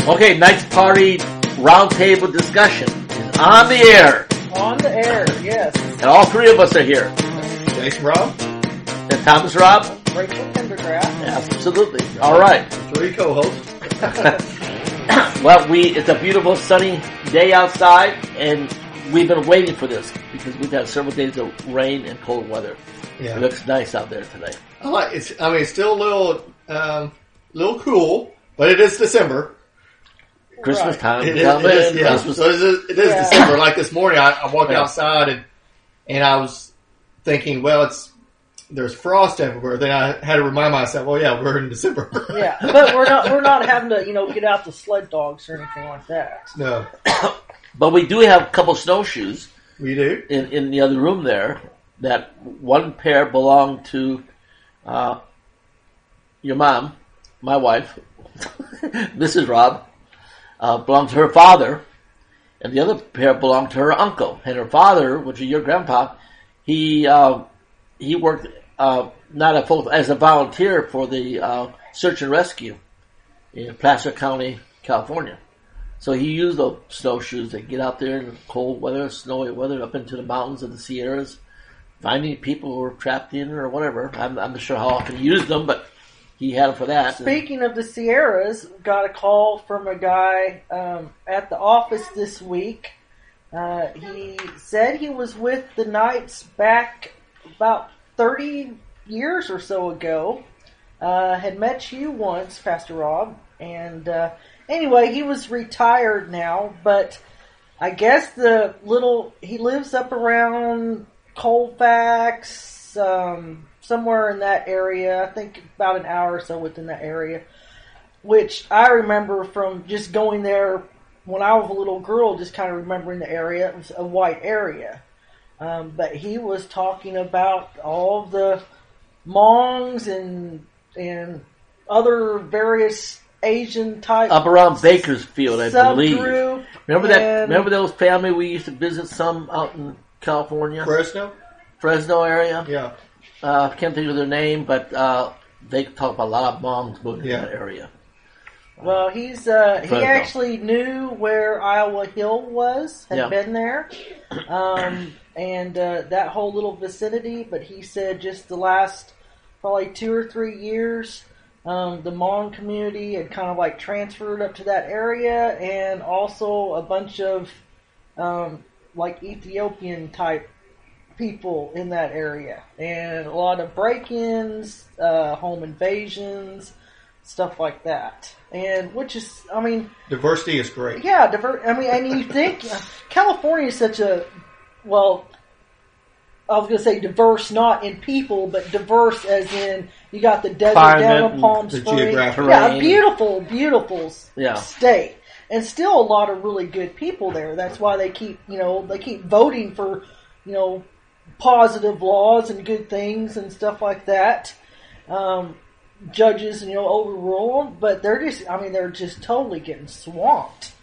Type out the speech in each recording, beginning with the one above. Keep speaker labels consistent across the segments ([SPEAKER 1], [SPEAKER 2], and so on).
[SPEAKER 1] Okay, Night's Party Roundtable Discussion is on the air.
[SPEAKER 2] On the air, yes.
[SPEAKER 1] And all three of us are here.
[SPEAKER 3] Jason Rob.
[SPEAKER 1] And Thomas Rob.
[SPEAKER 2] Rachel Pendergrass.
[SPEAKER 1] Absolutely. All right.
[SPEAKER 3] Three co-hosts.
[SPEAKER 1] Well, it's a beautiful sunny day outside, and we've been waiting for this because we've had several days of rain and cold weather.
[SPEAKER 3] Yeah.
[SPEAKER 1] It looks nice out there today.
[SPEAKER 3] It's still a little cool, but it is December.
[SPEAKER 1] Christmas time.
[SPEAKER 3] It is December. Like this morning, I walked outside and I was thinking, well, there's frost everywhere. Then I had to remind myself, well, yeah, we're in December.
[SPEAKER 2] Yeah, but we're not having to, get out the sled dogs or anything like that.
[SPEAKER 3] No.
[SPEAKER 1] But we do have a couple snowshoes.
[SPEAKER 3] We do?
[SPEAKER 1] In the other room there, that one pair belonged to your mom, my wife, Mrs. Rob, belonged to her father, and the other pair belonged to her uncle. And her father, which is your grandpa, he worked as a volunteer for the search and rescue in Placer County, California. So he used those snowshoes to get out there in cold weather, snowy weather, up into the mountains of the Sierras, finding people who were trapped in or whatever. I'm not sure how often he used them, but he had them for that.
[SPEAKER 2] Speaking of the Sierras, got a call from a guy at the office this week. He said he was with the Knights back about 30 years or so ago. Had met you once, Pastor Rob, and anyway, he was retired now, but I guess he lives up around Colfax, somewhere in that area. I think about an hour or so within that area, which I remember from just going there when I was a little girl, just kind of remembering the area. It was a white area. But he was talking about all the Hmongs and other various Asian type
[SPEAKER 1] up around Bakersfield, I believe.
[SPEAKER 2] Remember
[SPEAKER 1] Remember those family we used to visit some out in California,
[SPEAKER 3] Fresno
[SPEAKER 1] area.
[SPEAKER 3] Yeah.
[SPEAKER 1] I can't think of their name, but they talk about a lot of Hmongs moving in that area.
[SPEAKER 2] Well, he actually knew where Iowa Hill was, had been there, and that whole little vicinity. But he said just the last probably 2 or 3 years, the Hmong community had kind of like transferred up to that area, and also a bunch of like Ethiopian type people in that area, and a lot of break-ins, home invasions, stuff like that. And which is,
[SPEAKER 3] diversity is great.
[SPEAKER 2] Yeah, and you think California is such a, well, I was going to say diverse, not in people, but diverse as in you got the desert down in Palm Springs. Yeah, a beautiful state. And still a lot of really good people there. That's why they keep voting for, positive laws and good things and stuff like that. Judges, overrule them, but they're just totally getting swamped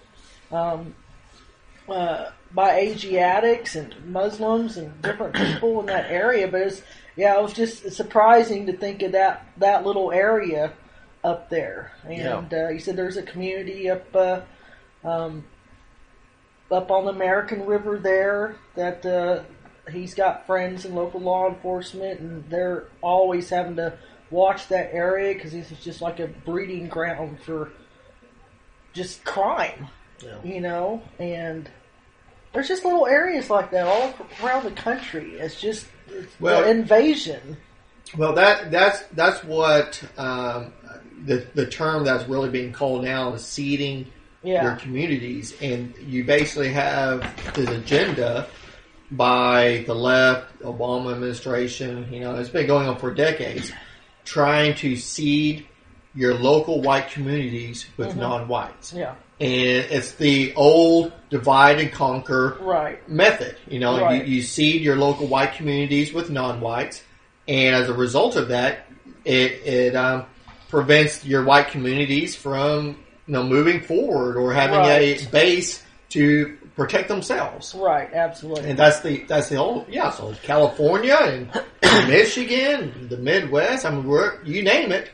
[SPEAKER 2] by Asiatics and Muslims and different people in that area. But it was just surprising to think of that little area up there. And he said there's a community up on the American River there that he's got friends in local law enforcement, and they're always having to watch that area because it's just like a breeding ground for just crime, and there's just little areas like that all around the country. It's just the invasion.
[SPEAKER 3] Well, that's what the term that's really being called now is seeding your communities, and you basically have this agenda by the left, Obama administration. It's been going on for decades, trying to seed your local white communities with non-whites. Yeah. And it's the old divide and conquer method. You seed your local white communities with non-whites, and as a result of that, it prevents your white communities from moving forward or having a base to protect themselves.
[SPEAKER 2] Right, absolutely.
[SPEAKER 3] And that's the old so California and Michigan, the Midwest, you name it,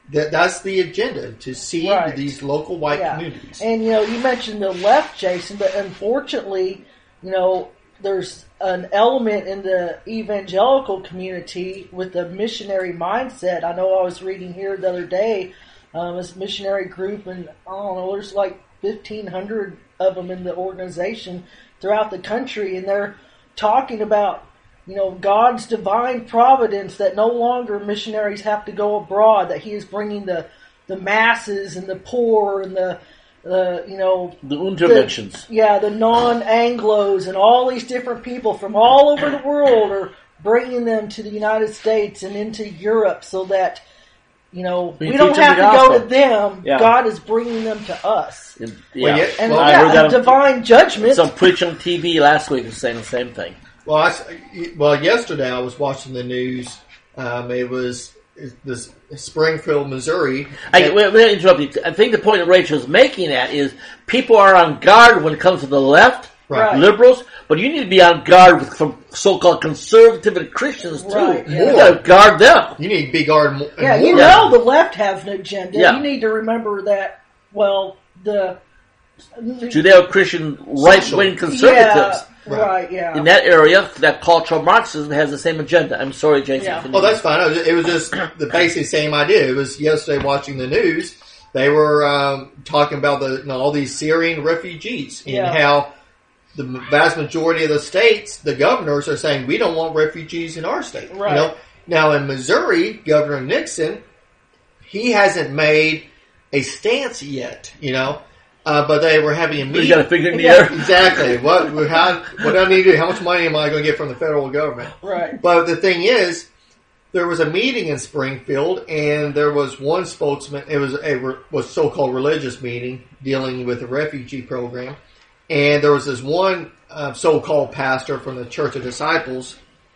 [SPEAKER 3] That's the agenda, to seed these local white communities.
[SPEAKER 2] And, you mentioned the left, Jason, but unfortunately, there's an element in the evangelical community with the missionary mindset. I know I was reading here the other day, this missionary group, and I don't know, there's like 1,500 of them in the organization throughout the country, and they're talking about God's divine providence, that no longer missionaries have to go abroad, that He is bringing the masses and the poor and the
[SPEAKER 1] interventions.
[SPEAKER 2] The non-Anglos and all these different people from all over the world are bringing them to the United States and into Europe, so that we don't have to go to them. Yeah. God is bringing them to us. Divine judgment.
[SPEAKER 1] Some preach on TV last week was saying the same thing.
[SPEAKER 3] Well, yesterday I was watching the news. It was this Springfield, Missouri.
[SPEAKER 1] Wait, interrupt you. I think the point that Rachel's making at is people are on guard when it comes to the left, liberals, but you need to be on guard with some so-called conservative and Christians too. Right, yeah. You got to guard them.
[SPEAKER 3] You need to be guarded more.
[SPEAKER 2] Yeah, the left has an agenda. Yeah. You need to remember that. Well, the
[SPEAKER 1] Judeo-Christian right-wing conservatives.
[SPEAKER 2] Right, yeah.
[SPEAKER 1] In that area, that cultural Marxism has the same agenda. I'm sorry, Jason.
[SPEAKER 3] Yeah. Oh, that's fine. It was just the basic same idea. It was yesterday watching the news. They were talking about all these Syrian refugees and how the vast majority of the states, the governors are saying, we don't want refugees in our state.
[SPEAKER 2] Right.
[SPEAKER 3] Now in Missouri, Governor Nixon, he hasn't made a stance yet, but they were having a meeting.
[SPEAKER 1] You got to figure in the air.
[SPEAKER 3] Exactly. What do I need to do? How much money am I going to get from the federal government?
[SPEAKER 2] Right.
[SPEAKER 3] But the thing is, there was a meeting in Springfield, and there was one spokesman. It was a so-called religious meeting dealing with the refugee program, and there was this one so-called pastor from the Church of Disciples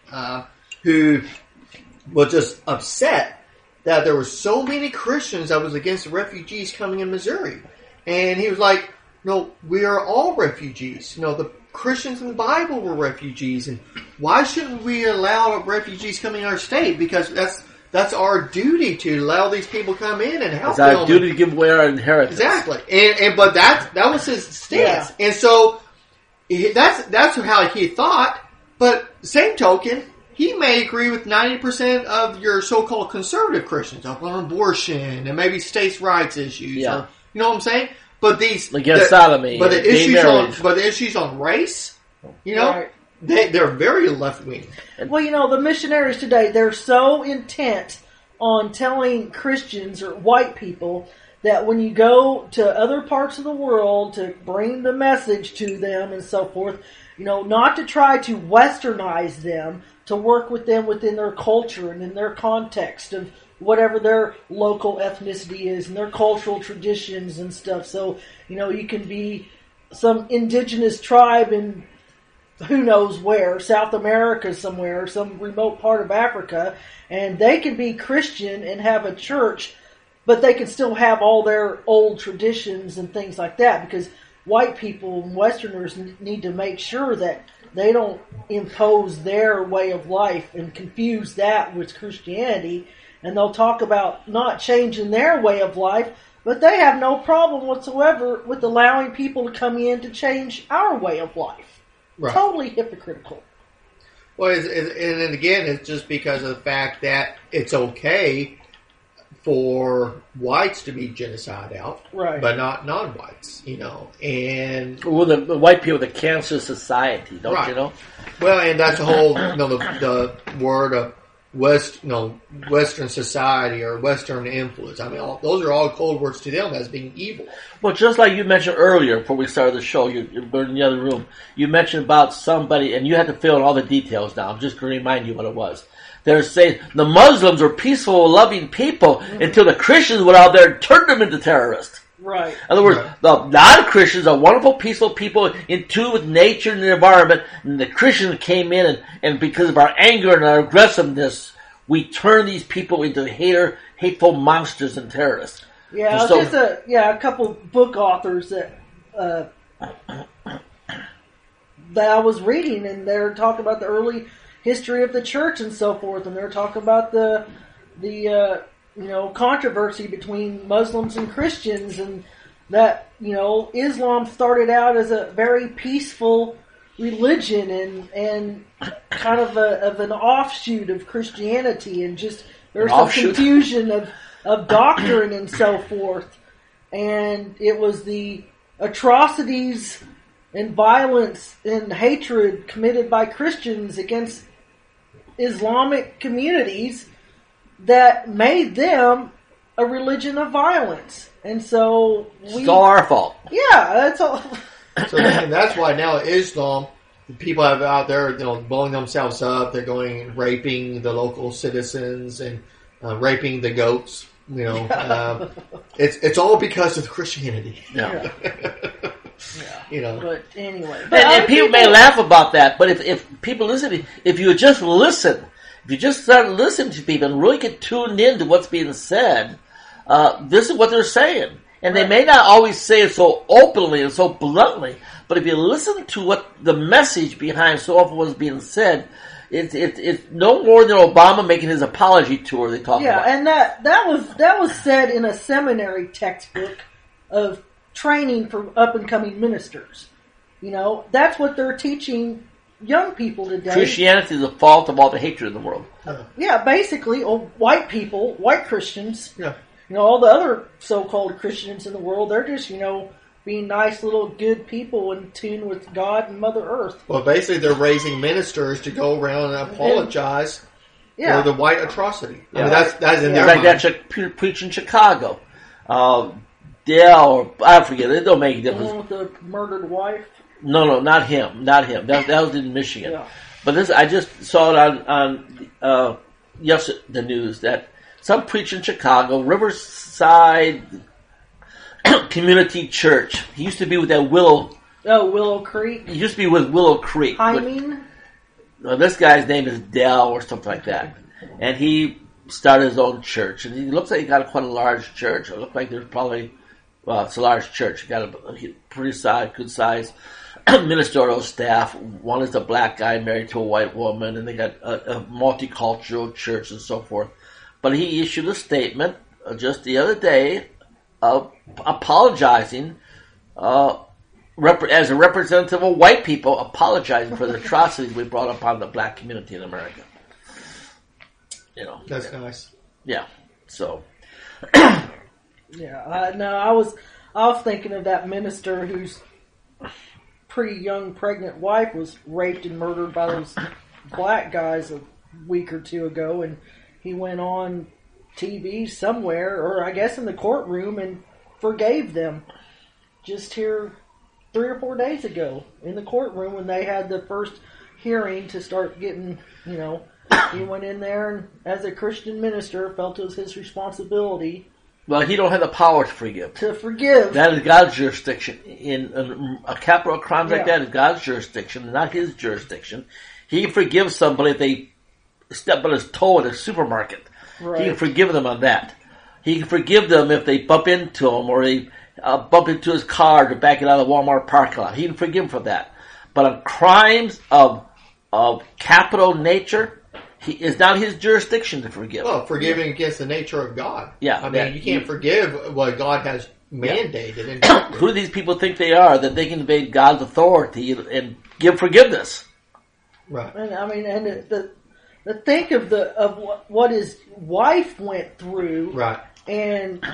[SPEAKER 3] who was just upset that there were so many Christians that was against the refugees coming in Missouri. And he was like, no, we are all refugees. The Christians in the Bible were refugees. And why shouldn't we allow refugees coming in our state? Because that's our duty to allow these people come in and help them.
[SPEAKER 1] It's our duty to give away our inheritance.
[SPEAKER 3] Exactly. But that was his stance. Yeah. And so that's how he thought. But same token, he may agree with 90% of your so-called conservative Christians on abortion and maybe states' rights issues.
[SPEAKER 1] Yeah.
[SPEAKER 3] Or, you know what I'm saying? But
[SPEAKER 1] sodomy,
[SPEAKER 3] but the issues on race, they're very left wing.
[SPEAKER 2] Well, the missionaries today, they're so intent on telling Christians or white people that when you go to other parts of the world to bring the message to them and so forth, not to try to westernize them, to work with them within their culture and in their context of whatever their local ethnicity is and their cultural traditions and stuff. So, you can be some indigenous tribe in who knows where, South America somewhere, some remote part of Africa, and they can be Christian and have a church, but they can still have all their old traditions and things like that, because white people and Westerners need to make sure that they don't impose their way of life and confuse that with Christianity. And they'll talk about not changing their way of life, but they have no problem whatsoever with allowing people to come in to change our way of life. Right. Totally hypocritical.
[SPEAKER 3] Well, and again, it's just because of the fact that it's okay for whites to be genocide out,
[SPEAKER 2] right,
[SPEAKER 3] but not non-whites, and
[SPEAKER 1] the white people, the cancer society, don't you know?
[SPEAKER 3] Well, and that's the whole, the word of Western society or Western influence. I mean, those are all code words to them as being evil.
[SPEAKER 1] Well, just like you mentioned earlier before we started the show, you were in the other room. You mentioned about somebody, and you had to fill in all the details now. I'm just going to remind you what it was. They're saying the Muslims are peaceful, loving people until the Christians went out there and turned them into terrorists.
[SPEAKER 2] Right.
[SPEAKER 1] In other words, the non-Christians are wonderful, peaceful people in tune with nature and the environment, and the Christians came in, and because of our anger and our aggressiveness, we turn these people into hateful monsters and terrorists.
[SPEAKER 2] Yeah, and so, just a couple book authors that I was reading, and they're talking about the early history of the church and so forth, and they're talking about the controversy between Muslims and Christians, and that, Islam started out as a very peaceful religion and kind of an offshoot of Christianity, and just there's some confusion of doctrine and so forth. And it was the atrocities and violence and hatred committed by Christians against Islamic communities that made them a religion of violence. And so
[SPEAKER 1] it's all our fault.
[SPEAKER 2] Yeah, that's all.
[SPEAKER 3] So that's why now Islam, people have out there, blowing themselves up. They're going and raping the local citizens and raping the goats. It's all because of Christianity.
[SPEAKER 1] Yeah.
[SPEAKER 2] But anyway,
[SPEAKER 1] and people may laugh about that, but if people listen, if you just listen, if you just start listening to people and really get tuned into what's being said, this is what they're saying. And they may not always say it so openly and so bluntly, but if you listen to what the message behind so often what's being said, it's no more than Obama making his apology tour they talk about.
[SPEAKER 2] Yeah, and that was said in a seminary textbook of training for up and coming ministers. That's what they're teaching young people today.
[SPEAKER 1] Christianity is the fault of all the hatred in the world.
[SPEAKER 2] Yeah, basically, white people, white Christians.
[SPEAKER 3] Yeah.
[SPEAKER 2] All the other so-called Christians in the world, they're just, being nice little good people in tune with God and Mother Earth.
[SPEAKER 3] Well, basically, they're raising ministers to go around and apologize for the white atrocity.
[SPEAKER 1] Yeah.
[SPEAKER 3] I mean, that's in their
[SPEAKER 1] mind. Like
[SPEAKER 3] that
[SPEAKER 1] preach in Chicago. Dale, or I forget, it don't make a difference.
[SPEAKER 2] The one with the murdered wife?
[SPEAKER 1] No, not him. That was in Michigan.
[SPEAKER 2] Yeah.
[SPEAKER 1] But this, I just saw it on the news that some preacher in Chicago, Riverside Community Church. He used to be with that Willow.
[SPEAKER 2] Oh, Willow Creek.
[SPEAKER 1] He used to be with Willow Creek. This guy's name is Dell or something like that, and he started his own church. And he looks like he got quite a large church. It looked like there's probably it's a large church. He got a pretty good size ministerial staff. One is a black guy married to a white woman, and they got a multicultural church and so forth. But he issued a statement just the other day apologizing as a representative of white people, apologizing for the atrocities we brought upon the black community in America.
[SPEAKER 3] That's nice.
[SPEAKER 1] Yeah. So.
[SPEAKER 2] Yeah. No, I was thinking of that minister whose pretty young pregnant wife was raped and murdered by those black guys a week or two ago, and he went on TV somewhere, or I guess in the courtroom, and forgave them. Just here 3 or 4 days ago in the courtroom when they had the first hearing to start getting, he went in there and as a Christian minister felt it was his responsibility.
[SPEAKER 1] Well, he don't have the power to forgive.
[SPEAKER 2] That
[SPEAKER 1] is God's jurisdiction. In a capital crime like that is God's jurisdiction, not his jurisdiction. He forgives somebody if they step on his toe at a supermarket. Right. He can forgive them on that. He can forgive them if they bump into him or they bump into his car to back it out of the Walmart parking lot. He can forgive him for that. But on crimes of capital nature, it's not his jurisdiction to forgive.
[SPEAKER 3] Well, forgiving against the nature of God.
[SPEAKER 1] Yeah.
[SPEAKER 3] I mean, you can't forgive what God has mandated.
[SPEAKER 1] Yeah. Who do these people think they are that they can invade God's authority and give forgiveness?
[SPEAKER 2] Right. And I mean, and the think of what his wife went through.
[SPEAKER 3] Right.
[SPEAKER 2] And,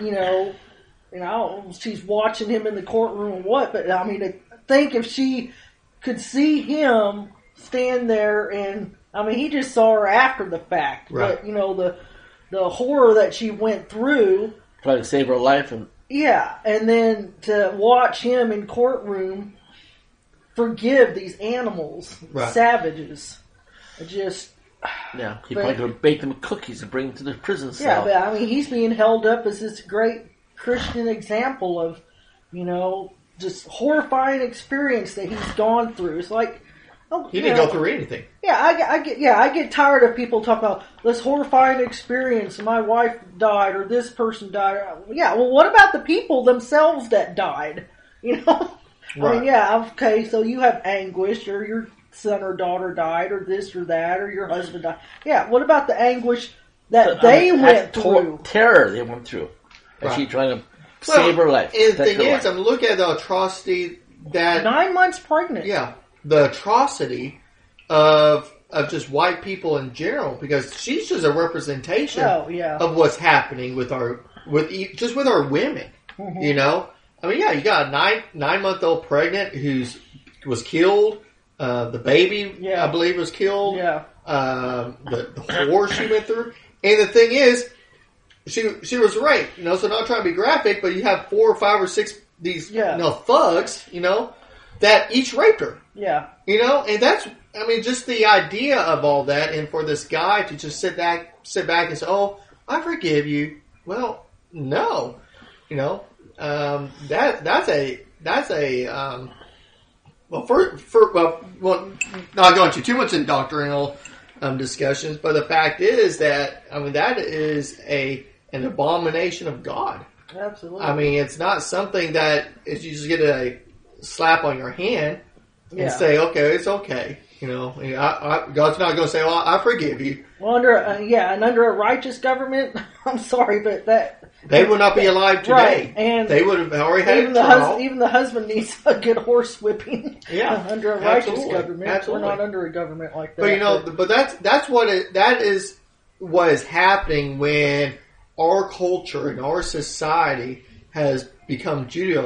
[SPEAKER 2] she's watching him in the courtroom or what, but I mean, think if she could see him stand there and, I mean, he just saw her after the fact.
[SPEAKER 3] Right.
[SPEAKER 2] But, the horror that she went through.
[SPEAKER 1] Trying to save her life.
[SPEAKER 2] Yeah. And then to watch him in courtroom forgive these animals, savages. Just.
[SPEAKER 1] Yeah. He's probably going to bake them cookies and bring them to the prison cell.
[SPEAKER 2] Yeah, but I mean, he's being held up as this great Christian example of, just horrifying experience that he's gone through. It's like,
[SPEAKER 3] he didn't go through anything.
[SPEAKER 2] Yeah, I get tired of people talking about this horrifying experience. My wife died, or this person died. Yeah, well, what about the people themselves that died? Right. I mean, yeah, okay, so you have anguish, or your son or daughter died, or this or that, or your husband died. Yeah, what about the anguish that they went through.
[SPEAKER 1] Terror they went through. And she trying to save her life.
[SPEAKER 3] And the thing is, I'm looking at the atrocity that
[SPEAKER 2] 9 months pregnant.
[SPEAKER 3] Yeah, the atrocity of just white people in general, because she's just a representation of what's happening with our women. Mm-hmm. You know, I mean, you got a 9-month-old pregnant was killed. The baby, I believe, was killed.
[SPEAKER 2] Yeah.
[SPEAKER 3] The horror she went through, and the thing is, she was raped. You know, so not trying to be graphic, but you have 4 or 5 or 6 these thugs. You know, that each raped her.
[SPEAKER 2] Yeah.
[SPEAKER 3] You know, and that's, I mean, just the idea of all that, and for this guy to just sit back and say, "Oh, I forgive you." Well, no, you know, that's a not going too much in doctrinal discussions, but the fact is that, I mean, that is an abomination of God.
[SPEAKER 2] Absolutely.
[SPEAKER 3] I mean, it's not something that is you just get a slap on your hand and say, "Okay, it's okay." You know, God's not going to say, "Well, I forgive you."
[SPEAKER 2] Well, under a righteous government, I'm sorry, but
[SPEAKER 3] they would not be alive today.
[SPEAKER 2] Right, and
[SPEAKER 3] they would have already had
[SPEAKER 2] even the husband needs a good horse whipping.
[SPEAKER 3] Yeah,
[SPEAKER 2] under a righteous government. Absolutely. We're not under a government like that.
[SPEAKER 3] But you know, but that's that is what is happening when our culture and our society has become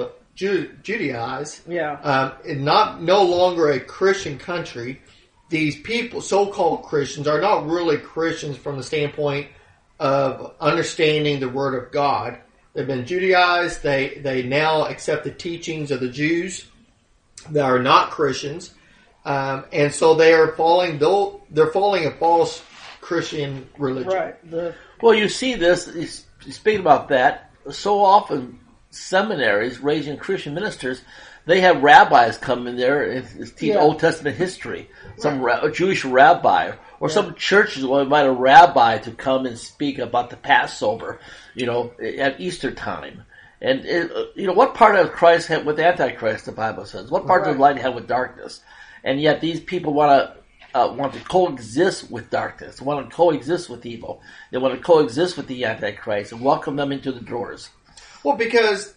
[SPEAKER 3] Judaized.
[SPEAKER 2] Yeah,
[SPEAKER 3] and no longer a Christian country. These people, so-called Christians, are not really Christians from the standpoint of understanding the Word of God. They've been Judaized. They now accept the teachings of the Jews that are not Christians, and so they are falling. They're falling a false Christian religion.
[SPEAKER 2] Right.
[SPEAKER 1] Well, you see this. Speaking about that, so often seminaries raising Christian ministers, they have rabbis come in there and teach Old Testament history. Some Jewish rabbi, or some churches will invite a rabbi to come and speak about the Passover, you know, at Easter time. And you know, what part of Christ had with Antichrist? The Bible says. What part does light have with darkness? And yet these people want to coexist with darkness, want to coexist with evil. They want to coexist with the Antichrist and welcome them into the doors.
[SPEAKER 3] Well, because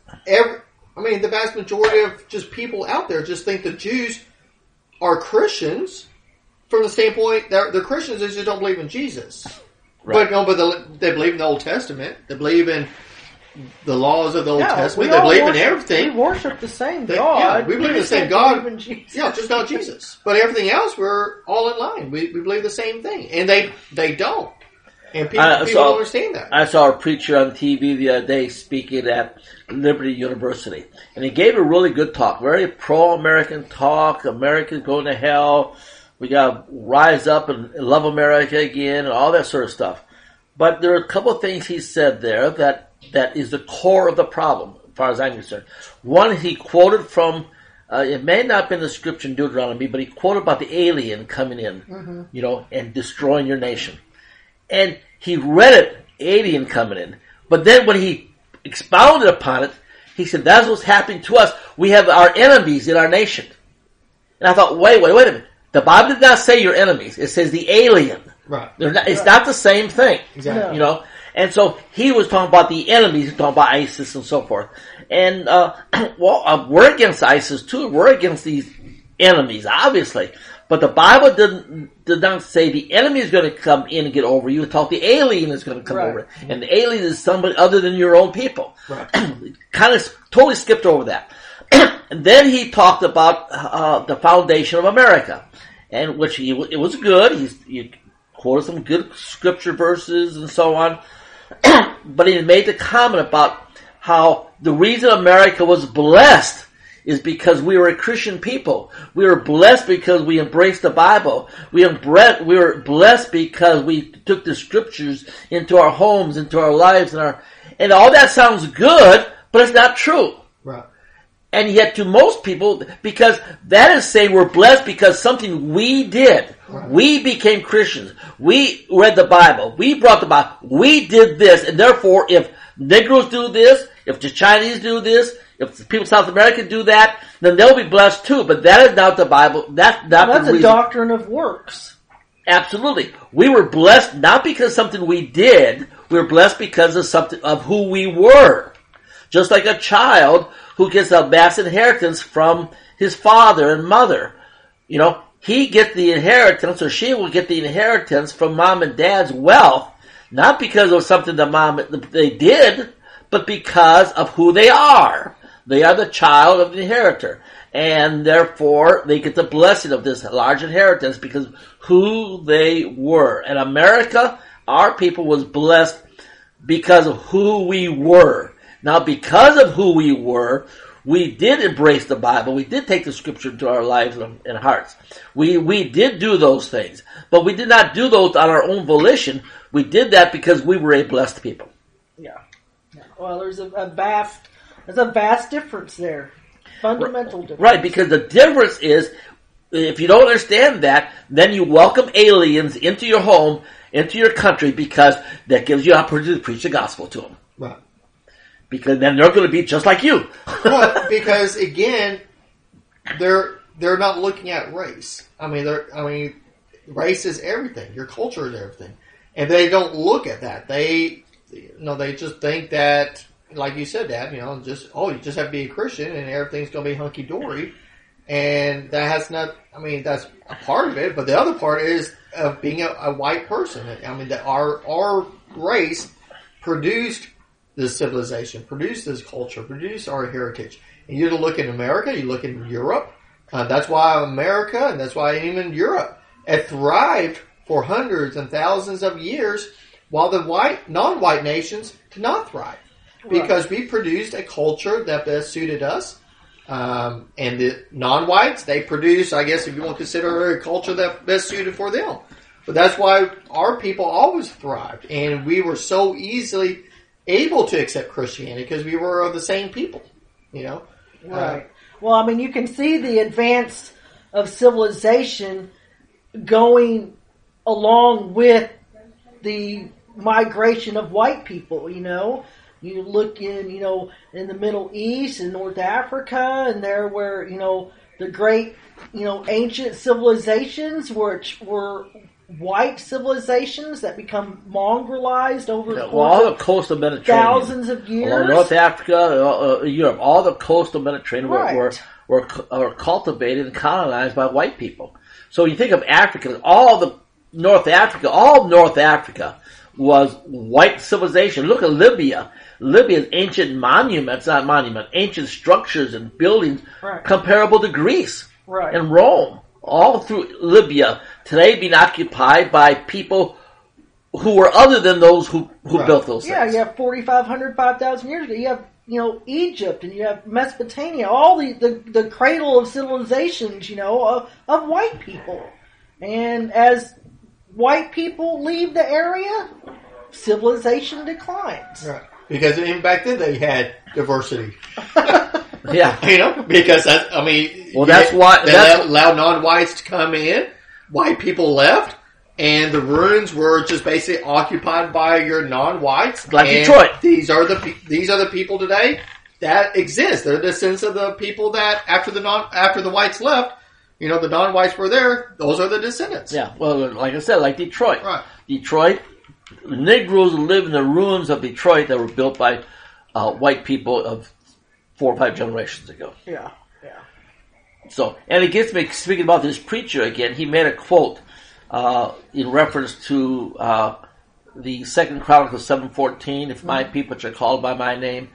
[SPEAKER 3] the vast majority of just people out there just think the Jews are Christians from the standpoint that they're Christians, they just don't believe in Jesus. Right. But they believe in the Old Testament. They believe in the laws of the Old Testament. They believe in everything.
[SPEAKER 2] We worship the same God.
[SPEAKER 3] Yeah, we believe in the same God. Yeah, just not Jesus. But everything else, we're all in line. We believe the same thing. And they don't. And people don't understand that.
[SPEAKER 1] I saw a preacher on TV the other day speaking at Liberty University. And he gave a really good talk. Very pro-American talk. Americans going to hell. We got to rise up and love America again and all that sort of stuff. But there are a couple of things he said there that is the core of the problem, as far as I'm concerned. One, he quoted from, it may not have been the scripture in Deuteronomy, but he quoted about the alien coming in, you know, and destroying your nation. And he read it, alien coming in. But then when he expounded upon it, he said, that's what's happening to us. We have our enemies in our nation. And I thought, wait a minute. The Bible did not say your enemies. It says the alien.
[SPEAKER 3] Right.
[SPEAKER 1] It's not the same thing.
[SPEAKER 3] Exactly.
[SPEAKER 1] You know? And so he was talking about the enemies, he was talking about ISIS and so forth. And, we're against ISIS too. We're against these enemies, obviously. But the Bible did not say the enemy is going to come in and get over you. It taught the alien is going to come over. And the alien is somebody other than your own people.
[SPEAKER 3] Right.
[SPEAKER 1] Kind of totally skipped over that. And then he talked about the foundation of America, and which it was good. He quoted some good scripture verses and so on. But he made the comment about how the reason America was blessed is because we were a Christian people. We were blessed because we embraced the Bible. We were blessed because we took the scriptures into our homes, into our lives, and all that sounds good, but it's not true.
[SPEAKER 3] Right.
[SPEAKER 1] And yet to most people, because that is saying we're blessed because something we did. Right. We became Christians. We read the Bible. We brought the Bible. We did this, and therefore if Negroes do this, if the Chinese do this, if the people of South America do that, then they'll be blessed too. But that is not the Bible. That's the reason.
[SPEAKER 2] Doctrine of works.
[SPEAKER 1] Absolutely. We were blessed not because of something we did. We were blessed because of something of who we were. Just like a child who gets a mass inheritance from his father and mother. You know, he gets the inheritance, or she will get the inheritance from mom and dad's wealth, not because of something that they did, but because of who they are. They are the child of the inheritor. And therefore, they get the blessing of this large inheritance because who they were. And America, our people, was blessed because of who we were. Now, because of who we were, we did embrace the Bible. We did take the Scripture into our lives and hearts. We did do those things. But we did not do those on our own volition. We did that because we were a blessed people.
[SPEAKER 2] Yeah. Well, there's a vast difference there. Fundamental difference. Right,
[SPEAKER 1] because the difference is, if you don't understand that, then you welcome aliens into your home, into your country, because that gives you opportunity to preach the gospel to them.
[SPEAKER 3] Right.
[SPEAKER 1] Because then they're going to be just like you.
[SPEAKER 3] Well, because again, they're not looking at race. I mean, race is everything. Your culture is everything, and they don't look at that. They just think that, like you said, Dad, you just have to be a Christian and everything's going to be hunky dory, and that has not. I mean, that's a part of it, but the other part is of being a white person. I mean, that our race produced this civilization, produced this culture, produced our heritage. And you look in America, you look in Europe. That's why America, and that's why even Europe, had thrived for hundreds and thousands of years, while the non-white nations did not thrive. Because we produced a culture that best suited us. And the non-whites, they produced, I guess if you want to consider a culture that best suited for them. But that's why our people always thrived. And we were so easily able to accept Christianity because we were of the same people,
[SPEAKER 2] Right. Well, I mean, you can see the advance of civilization going along with the migration of white people, You look in, in the Middle East and North Africa, and there where, the great, ancient civilizations which were white civilizations that become mongrelized over
[SPEAKER 1] all the coast of Mediterranean,
[SPEAKER 2] thousands of years.
[SPEAKER 1] North Africa, Europe, all the coast of Mediterranean were cultivated and colonized by white people. So you think of Africa, all of North Africa was white civilization. Look at Libya. Libya's ancient ancient structures and buildings comparable to Greece and Rome. All through Libya today being occupied by people who were other than those who built those things.
[SPEAKER 2] Yeah, you have 4,500, 5,000 years ago. You have, Egypt, and you have Mesopotamia, all the cradle of civilizations, of white people. And as white people leave the area, civilization declines.
[SPEAKER 3] Right. Because even back then they had diversity.
[SPEAKER 1] Yeah.
[SPEAKER 3] Because that's
[SPEAKER 1] why
[SPEAKER 3] they allowed non-whites to come in. White people left, and the ruins were just basically occupied by your non-whites.
[SPEAKER 1] Like Detroit.
[SPEAKER 3] These are the people today that exist. They're the descendants of the people that after the whites left, the non-whites were there. Those are the descendants.
[SPEAKER 1] Yeah. Well, like I said, like Detroit.
[SPEAKER 3] Right.
[SPEAKER 1] Detroit. Negroes live in the ruins of Detroit that were built by white people of 4 or 5 generations ago.
[SPEAKER 2] Yeah.
[SPEAKER 1] So, and it gets me speaking about this preacher again. He made a quote in reference to the 2 Chronicles 7:14. If my people which are called by my name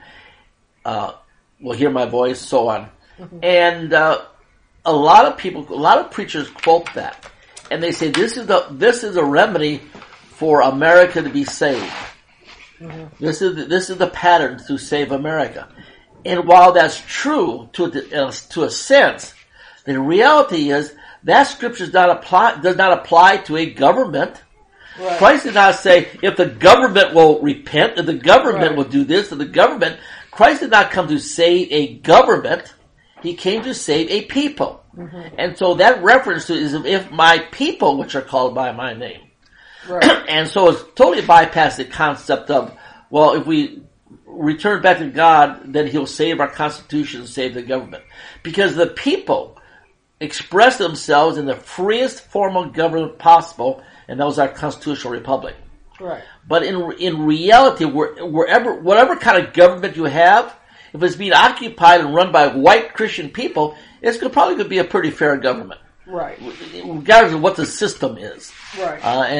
[SPEAKER 1] will hear my voice, so on. Mm-hmm. And a lot of preachers quote that, and they say this is a remedy for America to be saved. Mm-hmm. This is the pattern to save America. And while that's true to a sense, the reality is that scripture does not apply to a government. Right. Christ did not say if the government will repent, if the government will do this, if the government. Christ did not come to save a government. He came to save a people. Mm-hmm. And so that reference to is if my people, which are called by my name. Right. And so it's totally bypassed the concept of, well, if we return back to God, then He'll save our Constitution and save the government. Because the people, express themselves in the freest form of government possible, and that was our constitutional republic.
[SPEAKER 2] Right.
[SPEAKER 1] But in reality, whatever kind of government you have, if it's being occupied and run by white Christian people, it's probably going to be a pretty fair government.
[SPEAKER 2] Right.
[SPEAKER 1] Regardless of what the system is.
[SPEAKER 2] Right.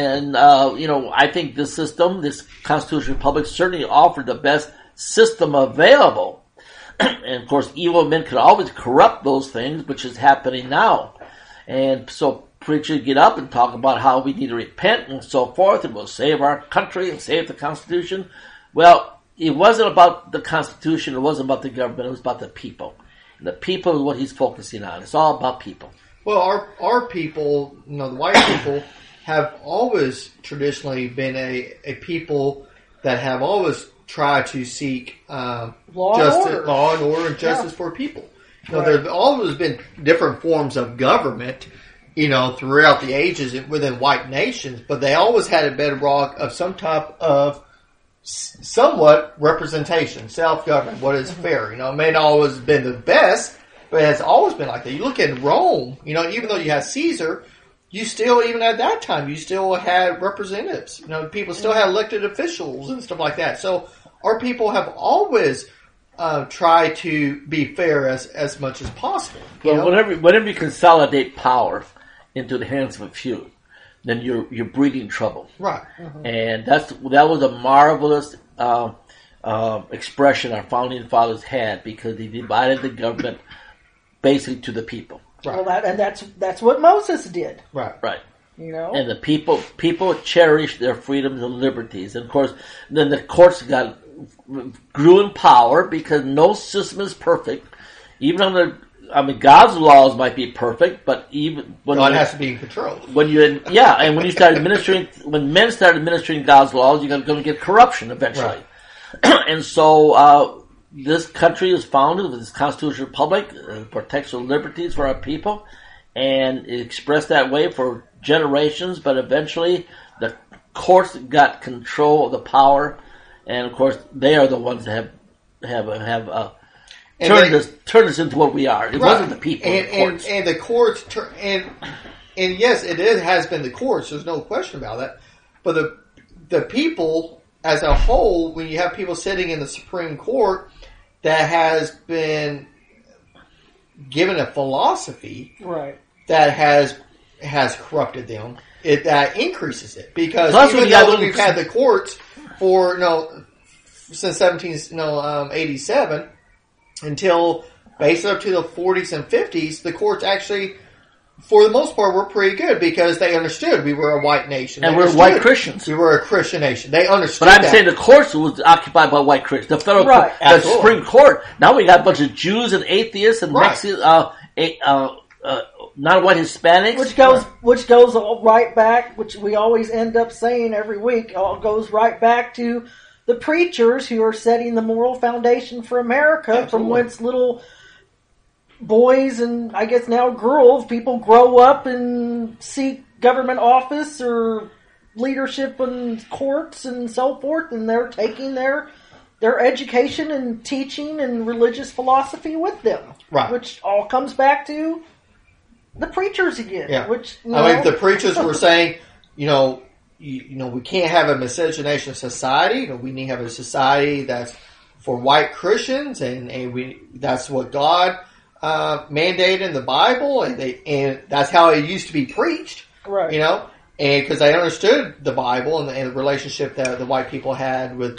[SPEAKER 1] I think this system, this constitutional republic, certainly offered the best system available. And of course, evil men could always corrupt those things, which is happening now. And so preachers get up and talk about how we need to repent and so forth, and we'll save our country and save the Constitution. Well, it wasn't about the Constitution, it wasn't about the government, it was about the people. And the people is what he's focusing on. It's all about people.
[SPEAKER 3] Well, our people, the white people, have always traditionally been a people that have always tried to seek law and order and justice for people. There's always been different forms of government, throughout the ages within white nations, but they always had a bedrock of some type of somewhat representation, self-government, what is fair. It may not always have been the best, but it has always been like that. You look at Rome, even though you had Caesar, you still, even at that time, you still had representatives. People still had elected officials and stuff like that. So our people have always tried to be fair as much as possible.
[SPEAKER 1] Well, whenever you consolidate power into the hands of a few, then you're breeding trouble.
[SPEAKER 3] Right.
[SPEAKER 1] Mm-hmm. And that was a marvelous expression our founding fathers had, because they divided the government basically to the people.
[SPEAKER 2] Right. Well, that's what Moses did.
[SPEAKER 3] Right.
[SPEAKER 1] Right.
[SPEAKER 2] And
[SPEAKER 1] the people cherished their freedoms and liberties. And of course, then the courts grew in power, because no system is perfect. Even under, God's laws might be perfect, but even when
[SPEAKER 3] God has to be in control.
[SPEAKER 1] And when you start when men start administering God's laws, you're going to get corruption eventually. Right. And so this country is founded with this constitutional republic, protects the liberties for our people, and it expressed that way for generations. But eventually, the courts got control of the power, and of course, they are the ones that have turned us into what we are. It wasn't the people.
[SPEAKER 3] And the courts and yes, it has been the courts. There's no question about that. But the people as a whole, when you have people sitting in the Supreme Court that has been given a philosophy,
[SPEAKER 2] right,
[SPEAKER 3] that has corrupted them, that increases it, because even though we've had the courts for since 1787 until basically up to the 40s and 50s, the courts actually, for the most part, were pretty good, because they understood we were a white nation.
[SPEAKER 1] And we're white Christians.
[SPEAKER 3] We were a Christian nation. They understood
[SPEAKER 1] But I'm saying the courts was occupied by white Christians. The federal court, the Supreme Court. Now we got a bunch of Jews and atheists and Mexicans, non-white Hispanics.
[SPEAKER 2] Which goes right back, which we always end up saying every week, all goes right back to the preachers who are setting the moral foundation for America. Absolutely. From whence little boys and I guess now girls, people grow up and seek government office or leadership in courts and so forth, and they're taking their education and teaching and religious philosophy with them.
[SPEAKER 3] Right.
[SPEAKER 2] Which all comes back to the preachers again.
[SPEAKER 3] Yeah.
[SPEAKER 2] Which
[SPEAKER 3] the preachers were saying, we can't have a miscegenation society. We need to have a society that's for white Christians, and that's what God mandated in the Bible, and that's how it used to be preached.
[SPEAKER 2] Right.
[SPEAKER 3] And because they understood the Bible and the relationship that the white people had with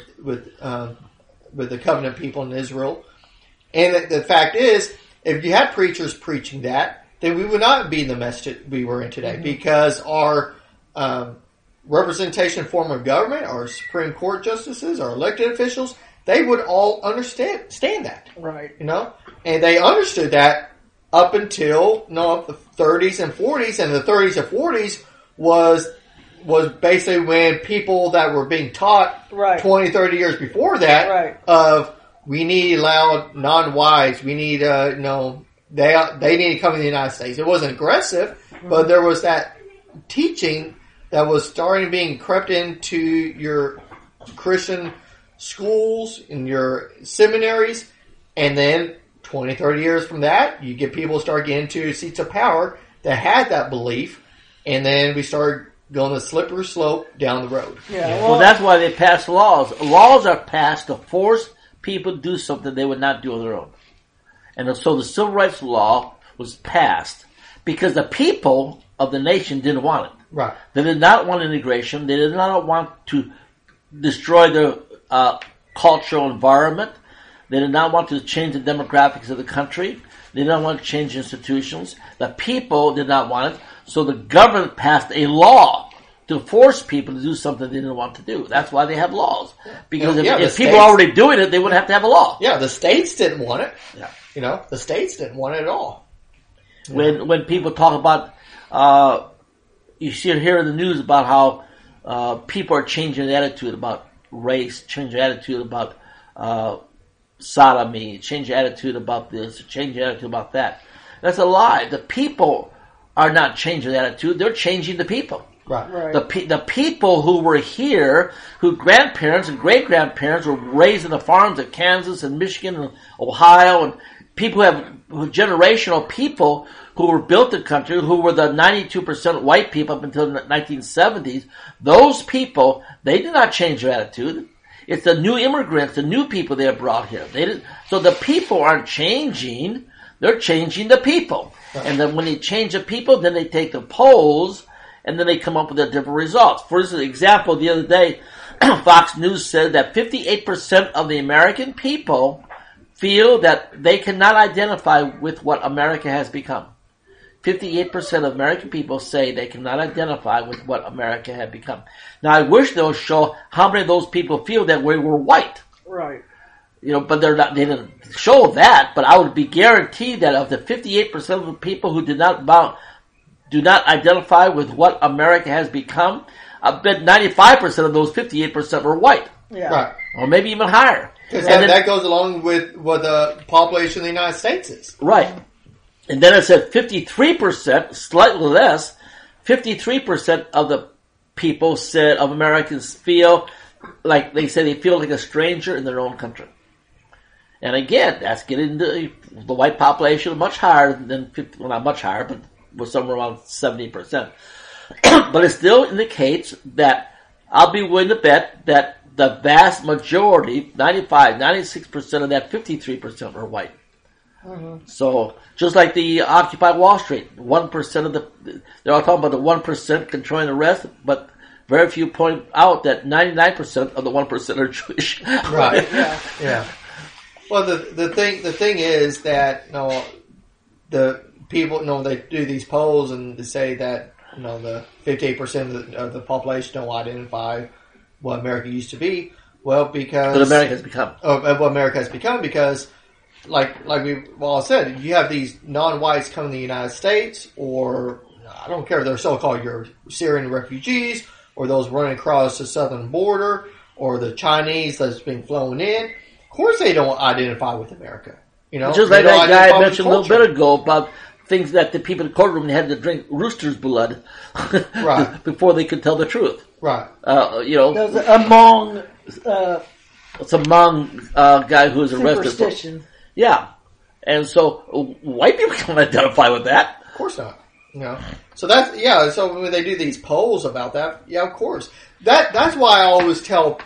[SPEAKER 3] the covenant people in Israel. And the fact is, if you had preachers preaching that, then we would not be in the mess that we were in today, because our representation form of government, our Supreme Court justices, our elected officials, they would all understand that.
[SPEAKER 2] Right.
[SPEAKER 3] And they understood that up until the 30s and 40s, and the 30s and 40s was basically when people that were being taught 20, 30 years before that of we need loud non-whites, we need they need to come to the United States. It wasn't aggressive, but there was that teaching that was starting being crept into your Christian schools, in your seminaries, and then 20, 30 years from that, you get people start getting to seats of power that had that belief, and then we start going a slippery slope down the road.
[SPEAKER 2] Yeah.
[SPEAKER 1] Well, that's why they pass laws. Laws are passed to force people to do something they would not do on their own. And so the civil rights law was passed because the people of the nation didn't want it.
[SPEAKER 3] Right.
[SPEAKER 1] They did not want integration. They did not want to destroy their cultural environment. They did not want to change the demographics of the country. They did not want to change institutions. The people did not want it. So the government passed a law to force people to do something they didn't want to do. That's why they have laws. Because if people are already doing it, they wouldn't have to have a law.
[SPEAKER 3] Yeah, the states didn't want it.
[SPEAKER 1] Yeah.
[SPEAKER 3] You know, the states didn't want it at all.
[SPEAKER 1] When people talk about, you see hear in the news about how people are changing their attitude about race, change their attitude about sodomy, change their attitude about this, change their attitude about that. That's a lie. The people are not changing their attitude; they're changing the people.
[SPEAKER 3] Right.
[SPEAKER 1] The people who were here, who grandparents and great grandparents were raised in the farms of Kansas and Michigan and Ohio, and people who generational people who were built the country, who were the 92% white people up until the 1970s. Those people, they did not change their attitude. It's the new immigrants, the new people they have brought here. So the people aren't changing; they're changing the people. Right. And then when they change the people, then they take the polls. And then they come up with their different results. For example, the other day, Fox News said that 58% of the American people feel that they cannot identify with what America has become. 58% of American people say they cannot identify with what America had become. Now, I wish they'll show how many of those people feel that we were white.
[SPEAKER 2] Right.
[SPEAKER 1] You know, but they didn't show that. But I would be guaranteed that of the 58% of the people who do not identify with what America has become, I bet 95% of those 58% were white.
[SPEAKER 2] Yeah.
[SPEAKER 3] Right.
[SPEAKER 1] Or maybe even higher.
[SPEAKER 3] Because that goes along with what the population of the United States is.
[SPEAKER 1] Right. And then it said 53%, slightly less, 53% of the people said, of Americans feel like, they say they feel like a stranger in their own country. And again, that's getting the white population much higher than 50, well, not much higher, but was somewhere around 70%. But it still indicates that I'll be willing to bet that the vast majority, 96% of that 53% were white. Mm-hmm. So, just like the Occupy Wall Street, 1% they're all talking about the 1% controlling the rest, but very few point out that 99% of the 1% are Jewish.
[SPEAKER 3] Right. Yeah. Well, the thing is that, the people, they do these polls and they say that, the 58% of the population don't identify what America used to be. Well, because...
[SPEAKER 1] What America has become.
[SPEAKER 3] What America has become, because, like we all said, you have these non-whites coming to the United States, or, I don't care if they're so-called your Syrian refugees, or those running across the southern border, or the Chinese that's been flown in. Of course they don't identify with America.
[SPEAKER 1] Just like that guy I mentioned a little bit ago about things that the people in the courtroom had to drink rooster's blood
[SPEAKER 3] right.
[SPEAKER 1] before they could tell the truth.
[SPEAKER 3] Right.
[SPEAKER 2] There's a Hmong...
[SPEAKER 1] it's a Hmong guy who was arrested.
[SPEAKER 2] Superstition.
[SPEAKER 1] Yeah. And so white people can't identify with that.
[SPEAKER 3] Of course not. So so when they do these polls about that, yeah, of course. That's why I always tell,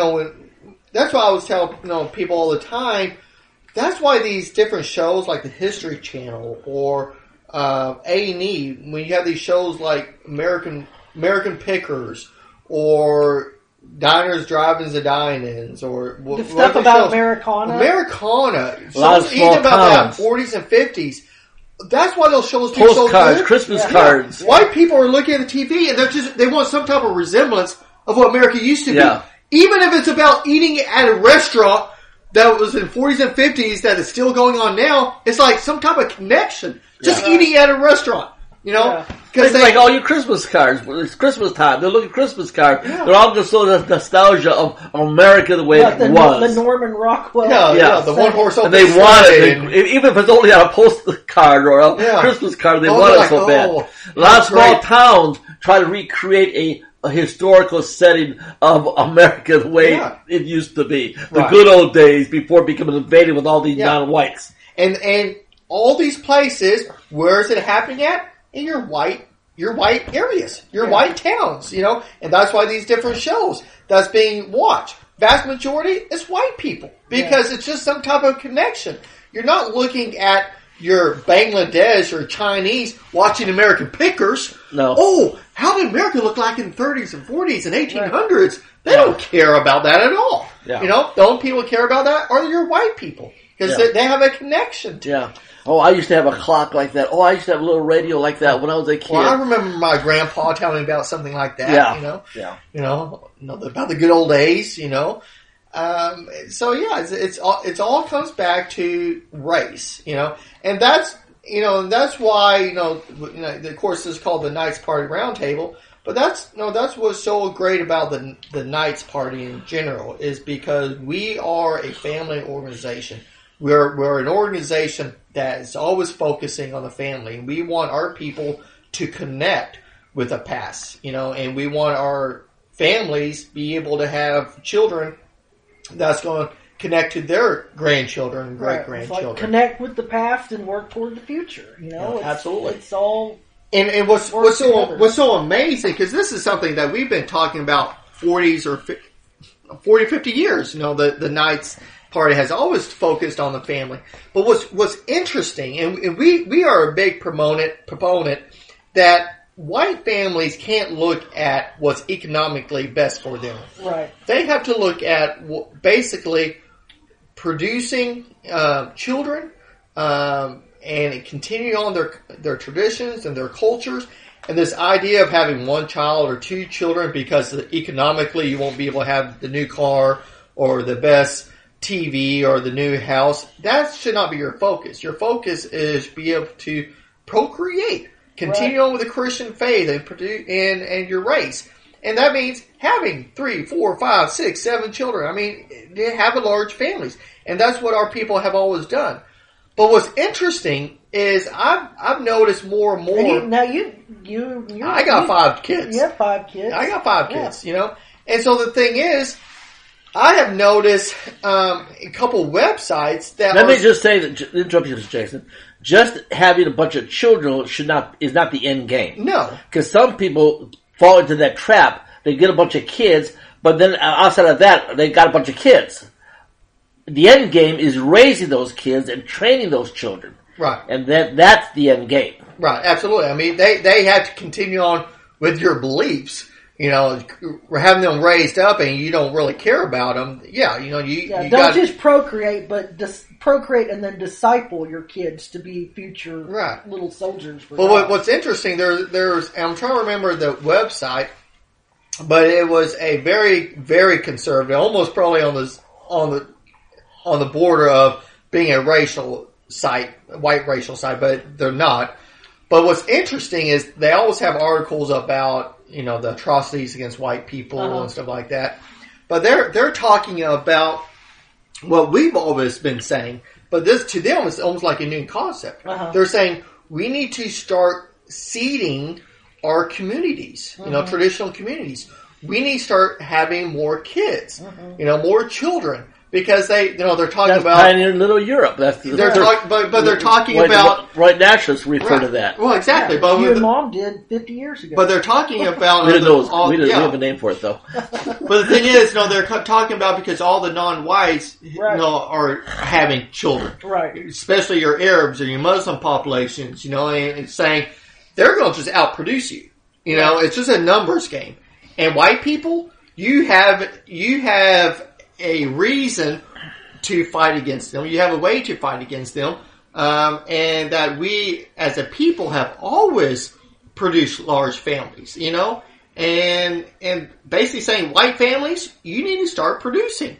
[SPEAKER 3] people all the time, that's why these different shows like the History Channel or A&E, when you have these shows like American Pickers or Diners, Drive-Ins, and Dine-Ins, or
[SPEAKER 2] the stuff about Americana.
[SPEAKER 1] Shows even about
[SPEAKER 3] that 40s and 50s. That's why those shows do
[SPEAKER 1] postcards,
[SPEAKER 3] so good.
[SPEAKER 1] Christmas cards.
[SPEAKER 3] Yeah. White people are looking at the TV and they want some type of resemblance of what America used to be. Even if it's about eating at a restaurant that was in 40s and 50s that is still going on now, it's like some type of connection. Just eating at a restaurant.
[SPEAKER 1] Because they like all your Christmas cards. It's Christmas time. They're looking at Christmas cards. Yeah. They're all just sort of nostalgia of America the way it was.
[SPEAKER 2] The Norman Rockwell.
[SPEAKER 3] The one horse open.
[SPEAKER 1] And they want it. Even if it's only on a postcard or a Christmas card, they want it so bad. A lot of small towns try to recreate a historical setting of America the way it used to be. The good old days before becoming invaded with all these non-whites.
[SPEAKER 3] And all these places, where is it happening at? In your white areas, your white towns, and that's why these different shows that's being watched. Vast majority is white people because it's just some type of connection. You're not looking at your Bangladesh or Chinese watching American Pickers.
[SPEAKER 1] No.
[SPEAKER 3] Oh, how did America look like in the 30s and 40s and 1800s? They don't care about that at all.
[SPEAKER 1] Yeah.
[SPEAKER 3] The only people who care about that are your white people because they have a connection to it.
[SPEAKER 1] Oh, I used to have a clock like that. Oh, I used to have a little radio like that when I was a kid.
[SPEAKER 3] Well, I remember my grandpa telling me about something like that. About the good old days. So it's all comes back to race. And that's why of course this is called the Knights Party Roundtable. But that's what's so great about the Knights Party in general is because we are a family organization. We're an organization that is always focusing on the family. We want our people to connect with the past, and we want our families be able to have children that's going to connect to their grandchildren and great-grandchildren.
[SPEAKER 2] It's like connect with the past and work toward the future,
[SPEAKER 3] absolutely.
[SPEAKER 2] It's all...
[SPEAKER 3] And what's so amazing, because this is something that we've been talking about 40 or 50 years, the Knights Party has always focused on the family. But what's interesting, and we are a big proponent that white families can't look at what's economically best for them.
[SPEAKER 2] Right.
[SPEAKER 3] They have to look at basically producing children and continue on their traditions and their cultures. And this idea of having one child or two children because economically you won't be able to have the new car or the best TV or the new house, that should not be your focus. Your focus is be able to procreate, continue on with the Christian faith and produce and your race. And that means having 3, 4, 5, 6, 7 children. I mean, they have a large families. And that's what our people have always done. But what's interesting is I've noticed more and more. I got 5 kids.
[SPEAKER 2] You have 5 kids.
[SPEAKER 3] I got 5 kids, And so the thing is, I have noticed a couple websites that.
[SPEAKER 1] Let me just say that. Interrupt you, Jason. Just having a bunch of children is not the end game.
[SPEAKER 3] No,
[SPEAKER 1] because some people fall into that trap. They get a bunch of kids, but then outside of that, they got a bunch of kids. The end game is raising those kids and training those children.
[SPEAKER 3] Right,
[SPEAKER 1] and that's the end game.
[SPEAKER 3] Right, absolutely. I mean, they have to continue on with your beliefs. We're having them raised up and you don't really care about them. Yeah, you
[SPEAKER 2] don't just procreate, but procreate and then disciple your kids to be future little soldiers.
[SPEAKER 3] Well, what's interesting, there's, and I'm trying to remember the website, but it was a very, very conservative, almost probably on the border of being a racial site, a white racial site, but they're not. But what's interesting is they always have articles about the atrocities against white people and stuff like that. But they're talking about what we've always been saying, but this to them is almost like a new concept. They're saying we need to start seeding our communities, traditional communities. We need to start having more kids, more children. Because they're talking
[SPEAKER 1] that's
[SPEAKER 3] about
[SPEAKER 1] pioneer Little Europe. But
[SPEAKER 3] they're talking about
[SPEAKER 1] right nationalists refer to that.
[SPEAKER 3] Well, exactly.
[SPEAKER 2] Yeah,
[SPEAKER 3] but
[SPEAKER 2] your mom did 50 years ago.
[SPEAKER 3] But they're talking about
[SPEAKER 1] we have a name for it though.
[SPEAKER 3] But the thing is, they're talking about because all the non-whites, are having children,
[SPEAKER 2] right?
[SPEAKER 3] Especially your Arabs and your Muslim populations, and saying they're going to just outproduce you. It's just a numbers game. And white people, you have a reason to fight against them. You have a way to fight against them. And that we, as a people, have always produced large families, and basically saying white families, you need to start producing,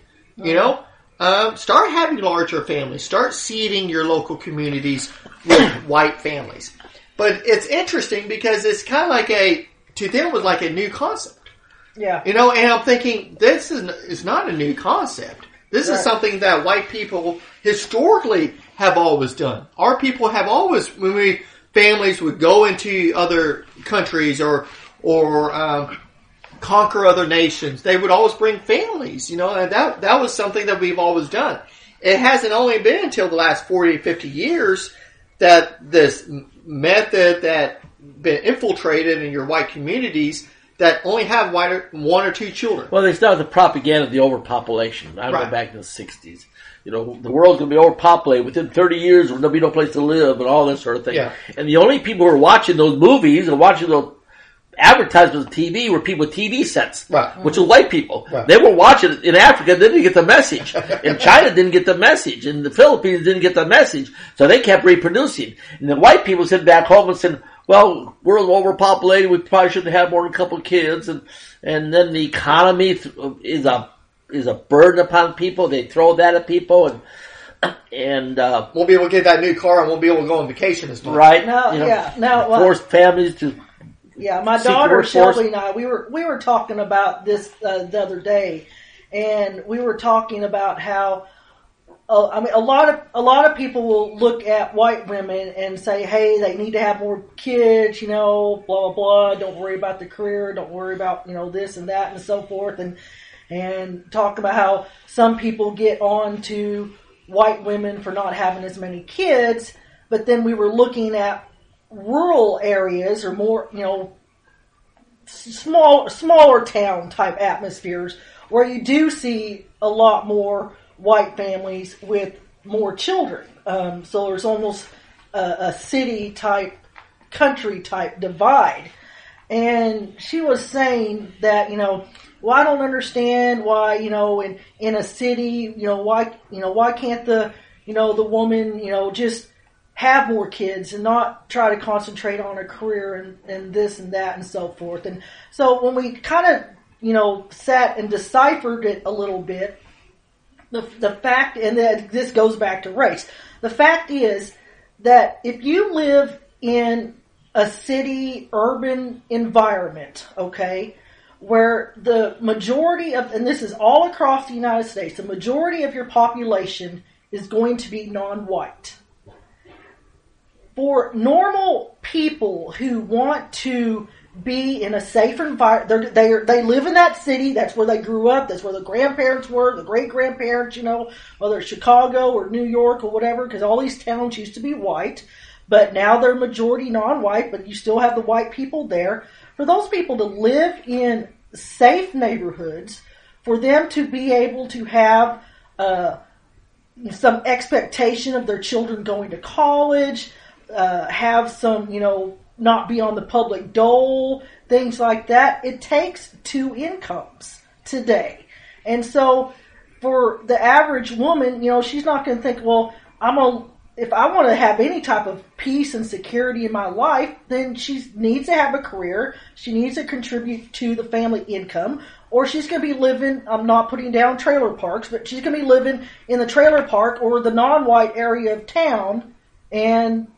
[SPEAKER 3] start having larger families, start seeding your local communities with white families. But it's interesting because it's kind of to them was like a new concept.
[SPEAKER 2] Yeah.
[SPEAKER 3] And I'm thinking, this is not a new concept. This is something that white people historically have always done. Our people have always, families would go into other countries or conquer other nations, they would always bring families, and that was something that we've always done. it hasn't only been until the last 40, 50 years that this method that been infiltrated in your white communities that only have one or two children.
[SPEAKER 1] Well, they started the propaganda of the overpopulation. I remember back in the 60s. The world's going to be overpopulated. Within 30 years, there'll be no place to live and all that sort of thing. Yeah. And the only people who were watching those movies and watching those advertisements on TV were people with TV sets, which are white people. Right. They were watching it in Africa. They didn't get the message. In China, didn't get the message. In the Philippines, didn't get the message. So they kept reproducing. And the white people sitting back home and said, well, we're overpopulated. We probably shouldn't have more than a couple of kids. And then the economy is a burden upon people. They throw that at people and
[SPEAKER 3] won't be able to get that new car and won't be able to go on vacation as much.
[SPEAKER 1] Right. Force families to.
[SPEAKER 2] Yeah, my daughter Shelby and I, we were talking about this the other day, and we were talking about how a lot of people will look at white women and say, hey, they need to have more kids, blah blah blah. Don't worry about the career. Don't worry about this and that and so forth, and talk about how some people get on to white women for not having as many kids, but then we were looking at rural areas or more, smaller town type atmospheres where you do see a lot more white families with more children. So there's almost a city type, country type divide. And she was saying that, well, I don't understand why, in a city, why can't the woman, just have more kids and not try to concentrate on a career and this and that and so forth. And so when we kind of, sat and deciphered it a little bit, the fact, and this goes back to race, the fact is that if you live in a city, urban environment, okay, where the majority of, and this is all across the United States, the majority of your population is going to be non-white. For normal people who want to be in a safe environment, they live in that city, that's where they grew up, that's where the grandparents were, the great-grandparents, whether it's Chicago or New York or whatever, because all these towns used to be white, but now they're majority non-white, but you still have the white people there. For those people to live in safe neighborhoods, for them to be able to have some expectation of their children going to college, have some, not be on the public dole, things like that. It takes two incomes today. And so for the average woman, she's not going to think, well, if I want to have any type of peace and security in my life, then she needs to have a career. She needs to contribute to the family income, or she's going to be living, I'm not putting down trailer parks, but she's going to be living in the trailer park or the non-white area of town and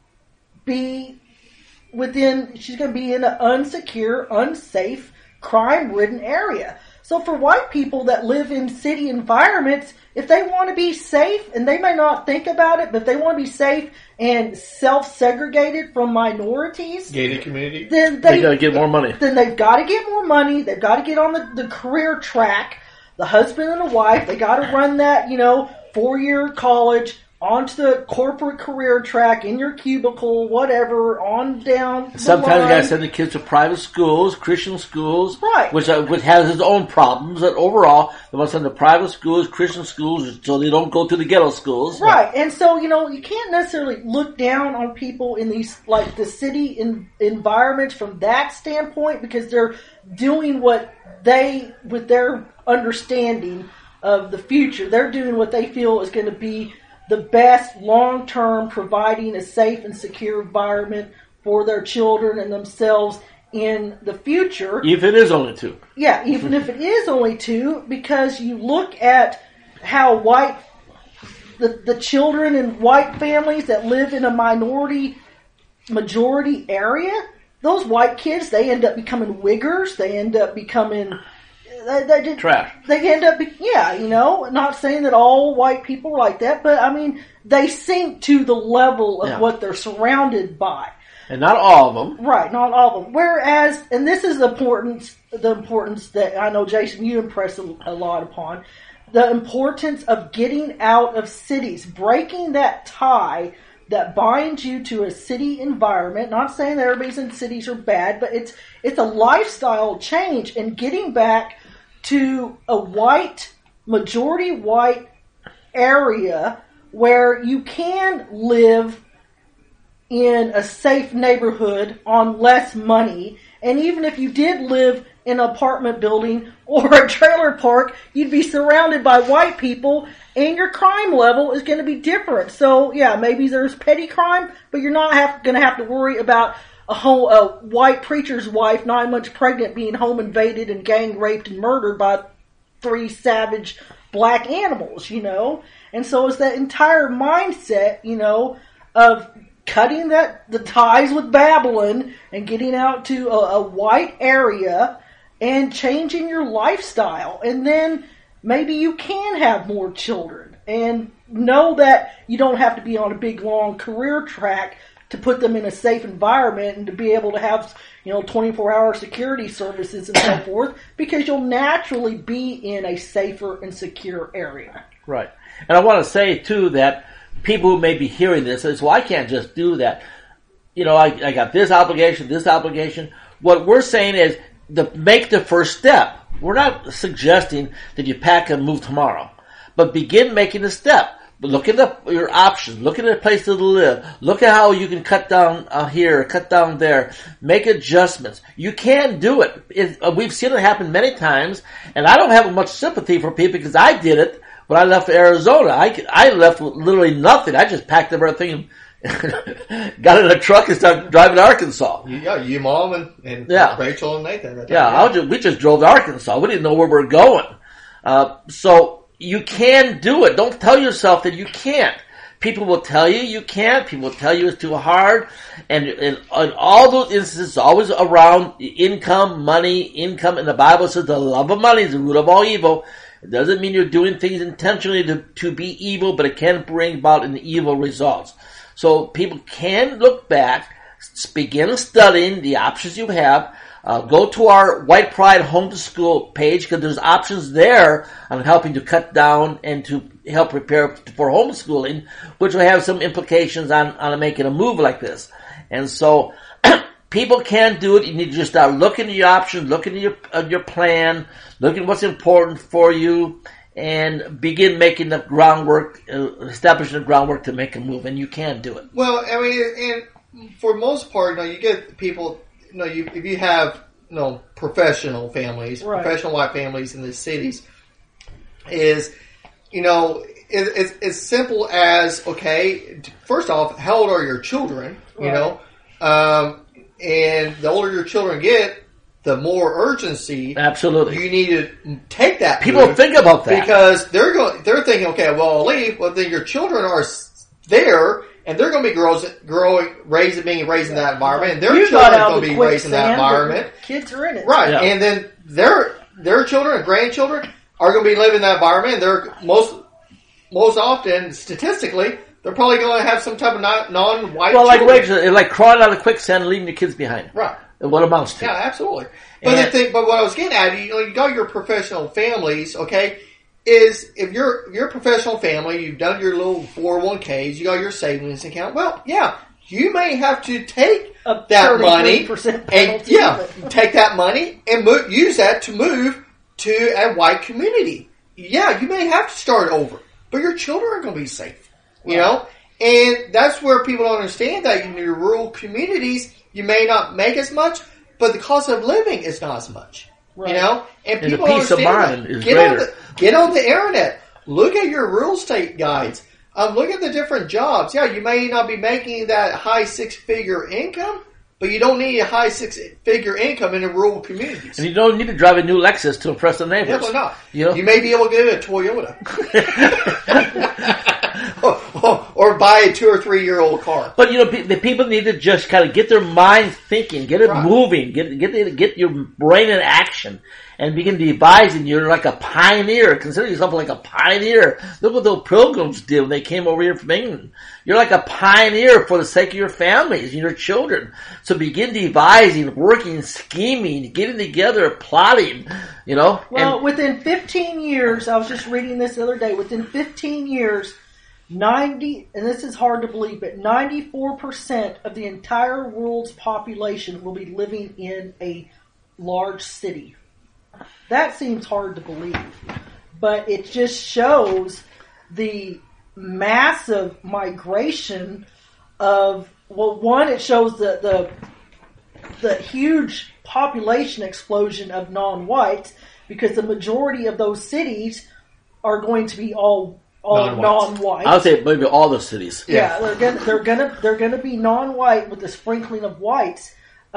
[SPEAKER 2] she's going to be in an unsecure, unsafe, crime-ridden area. So for white people that live in city environments, if they want to be safe, and they may not think about it, but if they want to be safe and self-segregated from minorities,
[SPEAKER 3] gated community,
[SPEAKER 1] then they got to get more money.
[SPEAKER 2] Then they've got to get more money. They've got to get on the career track. The husband and the wife, they got to run that, 4-year college, onto the corporate career track, in your cubicle, whatever, on down the
[SPEAKER 1] Sometimes
[SPEAKER 2] line.
[SPEAKER 1] you got to send the kids to private schools, Christian schools,
[SPEAKER 2] right?
[SPEAKER 1] Which has its own problems. That overall, they want to send to private schools, Christian schools, so they don't go to the ghetto schools,
[SPEAKER 2] right? And so you can't necessarily look down on people in these like the city environments from that standpoint, because they're doing what with their understanding of the future, they're doing what they feel is going to be the best long-term, providing a safe and secure environment for their children and themselves in the future.
[SPEAKER 1] Even if it is only 2.
[SPEAKER 2] Yeah, even if it is only 2, because you look at how the children in white families that live in a majority area, those white kids, they end up becoming wiggers, they end up becoming...
[SPEAKER 1] trash.
[SPEAKER 2] They end up, not saying that all white people are like that, but I mean, they sink to the level of what they're surrounded by.
[SPEAKER 1] And not all of them.
[SPEAKER 2] Right, not all of them. Whereas, and this is the importance that I know, Jason, you impress a lot upon, the importance of getting out of cities, breaking that tie that binds you to a city environment. Not saying that everybody's in cities are bad, but it's a lifestyle change, and getting back to a majority white area where you can live in a safe neighborhood on less money. And even if you did live in an apartment building or a trailer park, you'd be surrounded by white people, and your crime level is going to be different. So, yeah, maybe there's petty crime, but you're not going to have to worry about a white preacher's wife, 9 months pregnant, being home invaded and gang raped and murdered by 3 savage black animals, And so it's that entire mindset, of cutting the ties with Babylon and getting out to a white area and changing your lifestyle. And then maybe you can have more children and know that you don't have to be on a big, long career track to put them in a safe environment and to be able to have, 24-hour security services and so forth, because you'll naturally be in a safer and secure area.
[SPEAKER 1] Right. And I want to say, too, that people who may be hearing this says, well, I can't just do that. I got this obligation. What we're saying is make the first step. We're not suggesting that you pack and move tomorrow, but begin making the step. Look at your options. Look at a place to live. Look at how you can cut down here, cut down there. Make adjustments. You can do it. We've seen it happen many times, and I don't have much sympathy for people because I did it when I left Arizona. I left with literally nothing. I just packed everything and got in a truck and started driving to Arkansas.
[SPEAKER 3] You, Mom, and Rachel and Nathan.
[SPEAKER 1] We just drove to Arkansas. We didn't know where we were going. So you can do it. Don't tell yourself that you can't. People will tell you you can't. People will tell you it's too hard. And in all those instances, always around income, and the Bible says the love of money is the root of all evil. It doesn't mean you're doing things intentionally to be evil, but it can bring about an evil results. So people can look back, begin studying the options you have. Go to our White Pride Home to School page, because there's options there on helping to cut down and to help prepare for homeschooling, which will have some implications on making a move like this. And so people can do it. You need to just start looking at your options, looking at your plan, looking at what's important for you, and begin making the groundwork, establishing the groundwork to make a move. And you can do it.
[SPEAKER 3] Well, I mean, and for the most part, you get people. If you have professional families, right, professional white families in the cities, it's as simple as, okay, first off, how old are your children? Right. And the older your children get, the more urgency.
[SPEAKER 1] Absolutely,
[SPEAKER 3] you need to take that.
[SPEAKER 1] People think about that
[SPEAKER 3] because they're thinking, okay, well, I'll leave. Well, then your children are there. And they're going to be being raised in that environment, and their children are going to be raised in that environment.
[SPEAKER 2] Kids are in it,
[SPEAKER 3] right? Yeah. And then their children and grandchildren are going to be living in that environment. And they're most often, statistically, they're probably going to have some type of non-white. Well,
[SPEAKER 1] like crawling out of quicksand and leaving your kids behind.
[SPEAKER 3] Right.
[SPEAKER 1] What amounts to?
[SPEAKER 3] Yeah, absolutely. But but what I was getting at, you got your professional families, okay. Is if you're a professional family, you've done your little 401ks, you got your savings account. Well, yeah, you may have to take that money and take that money and use that to move to a white community. Yeah, you may have to start over, but your children are going to be safe. Right. And that's where people don't understand that in your rural communities, you may not make as much, but the cost of living is not as much. Right. And people
[SPEAKER 1] the peace of mind is greater.
[SPEAKER 3] Get on the internet. Look at your real estate guides. Look at the different jobs. Yeah, you may not be making that high 6-figure income, but you don't need a high 6-figure income in the rural communities.
[SPEAKER 1] And you don't need to drive a new Lexus to impress the neighbors.
[SPEAKER 3] Definitely not. You may be able to get a Toyota. or buy a 2 or 3 year old car.
[SPEAKER 1] But the people need to just kind of get their minds thinking, get it moving, get your brain in action, and begin devising. You're like a pioneer. Consider yourself like a pioneer. Look what those pilgrims did when they came over here from England. You're like a pioneer for the sake of your families and your children. So begin devising, working, scheming, getting together, plotting,
[SPEAKER 2] Well, within 15 years, I was just reading this the other day, within 15 years, 90, and this is hard to believe, but 94% of the entire world's population will be living in a large city. That seems hard to believe, but it just shows the massive migration of, one, it shows the huge population explosion of non-whites, because the majority of those cities are going to be all non-white.
[SPEAKER 1] I would say maybe all the cities.
[SPEAKER 2] Yeah, they're gonna be non-white with a sprinkling of whites.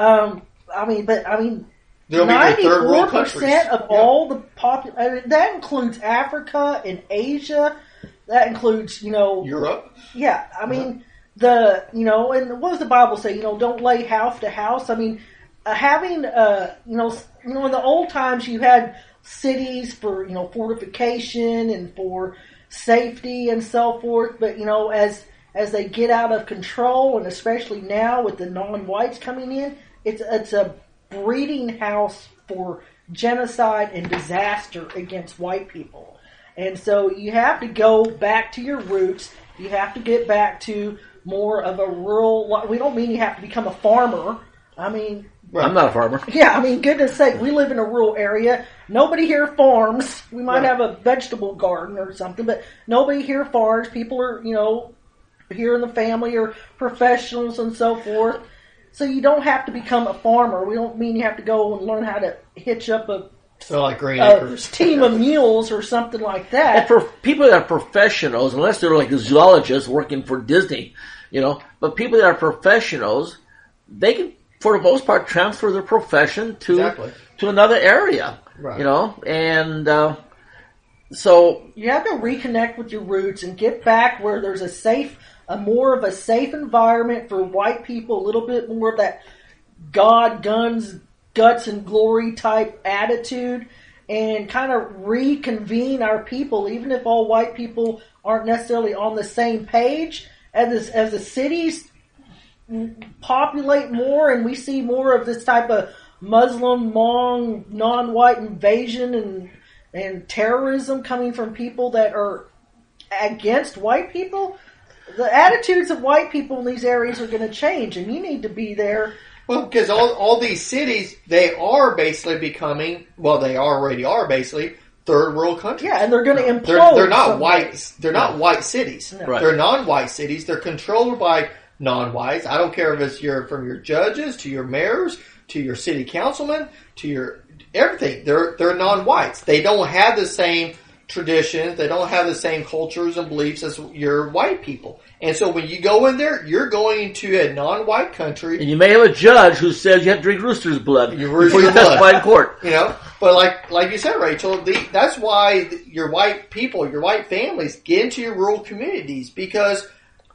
[SPEAKER 2] 94% of all the population. That includes Africa and Asia. That includes
[SPEAKER 3] Europe.
[SPEAKER 2] Yeah, and what does the Bible say? Don't lay house to house. Having in the old times you had cities for fortification and for safety and so forth, but as they get out of control, and especially now with the non-whites coming in, it's a breeding house for genocide and disaster against white people. And so you have to go back to your roots. You have to get back to more of a rural. We don't mean you have to become a farmer.
[SPEAKER 1] I'm not a farmer.
[SPEAKER 2] Yeah, goodness sake, we live in a rural area. Nobody here farms. We might have a vegetable garden or something, but nobody here farms. People are, here in the family are professionals and so forth. So you don't have to become a farmer. We don't mean you have to go and learn how to hitch up a team of mules or something like that.
[SPEAKER 1] And for people that are professionals, unless they're like zoologists working for Disney, but people that are professionals, they can, for the most part, transfer their profession to another area, and so
[SPEAKER 2] you have to reconnect with your roots and get back where there's more of a safe environment for white people, a little bit more of that God, guns, guts, and glory type attitude, and kind of reconvene our people, even if all white people aren't necessarily on the same page. As the cities populate more and we see more of this type of Muslim, Hmong, non-white invasion and terrorism coming from people that are against white people, the attitudes of white people in these areas are going to change, and you need to be there.
[SPEAKER 3] Well, because all these cities, they are basically becoming, they already are basically third world countries.
[SPEAKER 2] Yeah, and they're going to implode.
[SPEAKER 3] They're not white. They're not white cities.
[SPEAKER 2] No.
[SPEAKER 1] Right.
[SPEAKER 3] They're non-white cities. They're controlled by non-whites. I don't care if it's from your judges to your mayors to your city councilmen to your everything. They're non-whites. They don't have the same traditions. They don't have the same cultures and beliefs as your white people. And so when you go in there, you're going to a non-white country.
[SPEAKER 1] And you may have a judge who says you have to drink rooster's blood before you testify in court.
[SPEAKER 3] But like you said, Rachel, that's why your white people, your white families get into your rural communities, because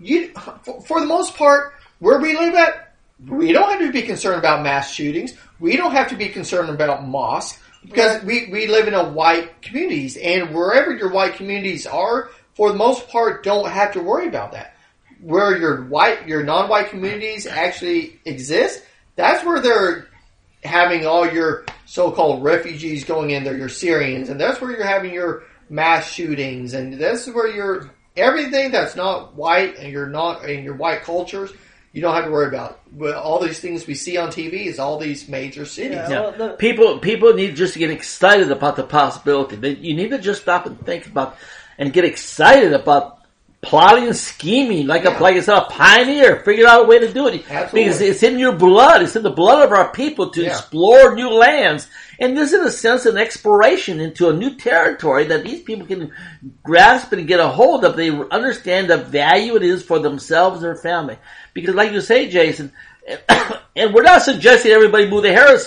[SPEAKER 3] for the most part, where we live at, we don't have to be concerned about mass shootings. We don't have to be concerned about mosques, because we live in a white communities, and wherever your white communities are, for the most part, don't have to worry about that. Where your non-white communities actually exist, that's where they're having all your so-called refugees going in there, your Syrians, and that's where you're having your mass shootings, and that's where everything that's not white and your white cultures, you don't have to worry about. But all these things we see on TV is all these major cities.
[SPEAKER 1] Yeah. People need just to get excited about the possibility. You need to just stop and think about and get excited about plotting and scheming, like I said, a pioneer. Figure out a way to do it.
[SPEAKER 3] Absolutely.
[SPEAKER 1] Because it's in your blood. It's in the blood of our people to explore new lands. And this is, in a sense, an exploration into a new territory that these people can grasp and get a hold of. They understand the value it is for themselves and their family. Because like you say, Jason, and we're not suggesting everybody move to Harrison.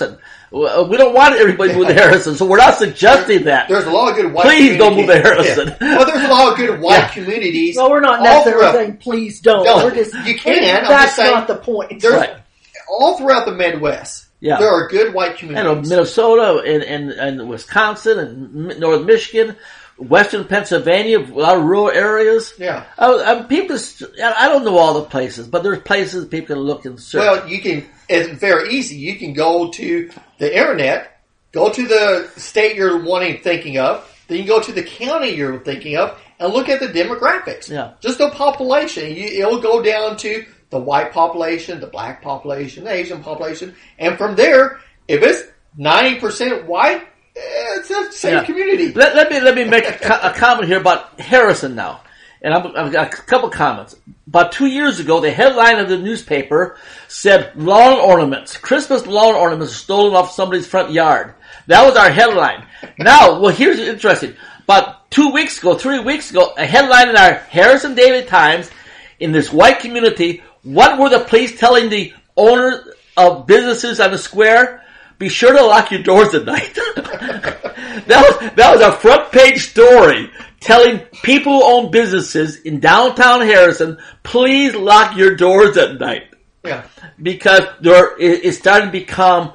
[SPEAKER 1] We don't want everybody to move to Harrison, so we're not suggesting that.
[SPEAKER 3] There's a lot of good white
[SPEAKER 1] Please don't move to Harrison.
[SPEAKER 3] Yeah. Well, there's a lot of good white communities.
[SPEAKER 2] Well, we're not necessarily saying please don't. We're just,
[SPEAKER 3] you can.
[SPEAKER 2] That's not the point.
[SPEAKER 3] Right. All throughout the Midwest, there are good white communities.
[SPEAKER 1] And Minnesota and Wisconsin and North Michigan, Western Pennsylvania, a lot of rural areas.
[SPEAKER 3] Yeah.
[SPEAKER 1] People, I don't know all the places, but there's places people can look and search.
[SPEAKER 3] Well, it's very easy. You can go to the internet, go to the state you're thinking of, then you go to the county you're thinking of, and look at the demographics.
[SPEAKER 1] Yeah.
[SPEAKER 3] Just the population. It'll go down to the white population, the black population, the Asian population, and from there, if it's 90% white, it's the same community.
[SPEAKER 1] Let me make a comment here about Harrison now, and I've got a couple comments. About 2 years ago, the headline of the newspaper said lawn ornaments, Christmas lawn ornaments stolen off somebody's front yard. That was our headline. Now, well, here's interesting. About 3 weeks ago, a headline in our Harrison Daily Times in this white community. What were the police telling the owners of businesses on the square? Be sure to lock your doors at night. That was a front page story telling people who own businesses in downtown Harrison, please lock your doors at night.
[SPEAKER 3] Yeah.
[SPEAKER 1] Because it's starting to become,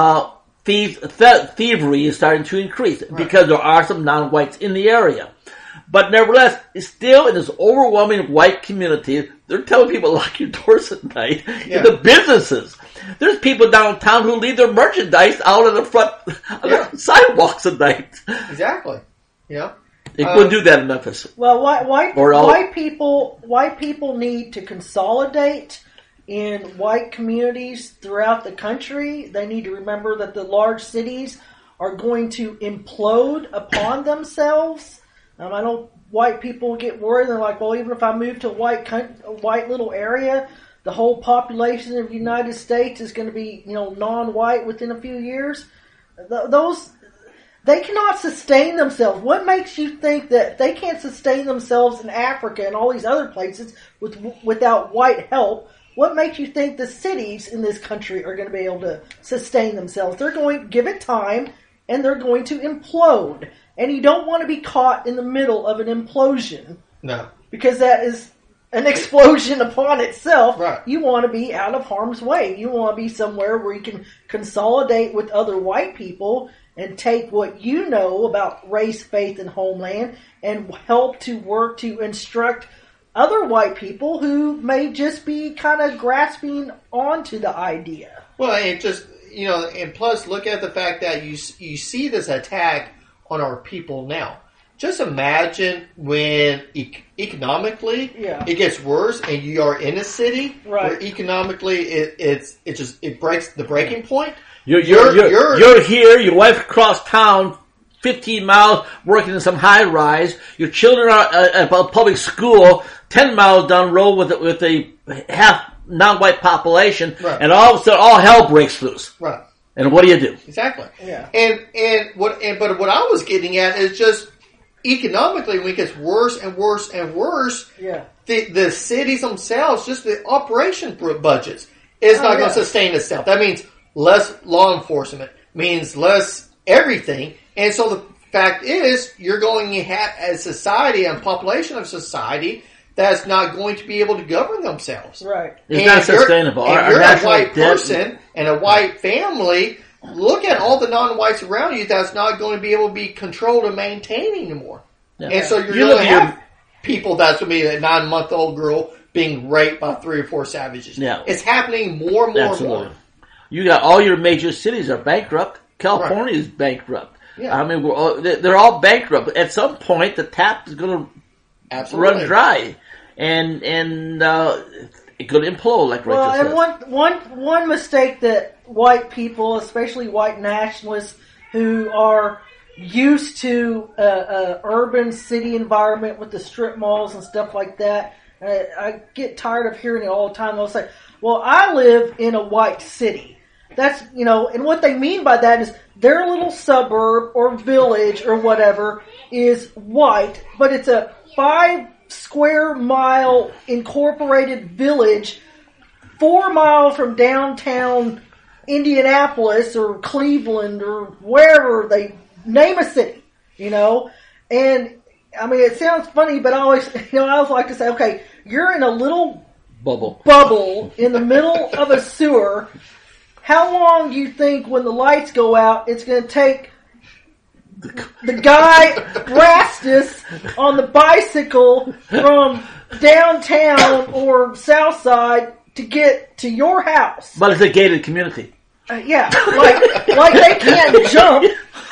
[SPEAKER 1] thievery is starting to increase because there are some non-whites in the area. But nevertheless, still in this overwhelming white community, they're telling people to lock your doors at night in the businesses. There's people downtown who leave their merchandise out on the front the sidewalks at night.
[SPEAKER 3] Exactly. Yeah.
[SPEAKER 1] They couldn't do that in Memphis.
[SPEAKER 2] Well, white people need to consolidate in white communities throughout the country. They need to remember that the large cities are going to implode upon themselves. I know white people get worried. They're like, well, even if I move to a white little area, the whole population of the United States is going to be, non-white within a few years. They cannot sustain themselves. What makes you think that they can't sustain themselves in Africa and all these other places without white help? What makes you think the cities in this country are going to be able to sustain themselves? They're going to give it time, and they're going to implode. And you don't want to be caught in the middle of an implosion.
[SPEAKER 3] No.
[SPEAKER 2] Because that is an explosion upon itself.
[SPEAKER 3] Right.
[SPEAKER 2] You want to be out of harm's way. You want to be somewhere where you can consolidate with other white people and take what you know about race, faith, and homeland and help to work to instruct other white people who may just be kind of grasping onto the idea.
[SPEAKER 3] Well, and just, and plus look at the fact that you see this attack on our people now. Just imagine when economically it gets worse, and you are in a city where economically it breaks the breaking point.
[SPEAKER 1] You're here. Your wife across town, 15 miles, working in some high rise. Your children are at a public school, 10 miles down the road with a half non-white population, and all of a sudden all hell breaks loose.
[SPEAKER 3] Right.
[SPEAKER 1] And what do you do?
[SPEAKER 3] Exactly.
[SPEAKER 2] Yeah.
[SPEAKER 3] But what I was getting at is just economically, when it gets worse and worse and worse, the cities themselves, just the operation budgets, is not going to sustain itself. That means less law enforcement, means less everything. And so the fact is, you're going to have a society and population of society that's not going to be able to govern themselves.
[SPEAKER 2] Right.
[SPEAKER 1] It's not sustainable.
[SPEAKER 3] If you're a white person and a white family, look at all the non-whites around you that's not going to be able to be controlled and maintained anymore. Yeah. And so you're going to have people that's going to be a 9-month-old girl being raped by 3 or 4 savages.
[SPEAKER 1] Yeah.
[SPEAKER 3] It's happening more and more and more.
[SPEAKER 1] You got all your major cities are bankrupt. California is bankrupt.
[SPEAKER 3] Yeah.
[SPEAKER 1] I mean, they're all bankrupt. At some point, the tap is going to run dry. And it could implode, like Rachel said.
[SPEAKER 2] And one mistake that white people, especially white nationalists, who are used to urban city environment with the strip malls and stuff like that, I get tired of hearing it all the time. They'll say, "Well, I live in a white city." That's and what they mean by that is their little suburb or village or whatever is white, but it's a 5 square mile incorporated village 4 miles from downtown Indianapolis or Cleveland or wherever, they name a city, you know, and I mean, it sounds funny, but I always like to say, okay, you're in a little bubble in the middle of a sewer. How long do you think when the lights go out, it's going to take the guy Brastus on the bicycle from downtown or south side to get to your house?
[SPEAKER 1] But it's a gated community.
[SPEAKER 2] Yeah, like they can't jump.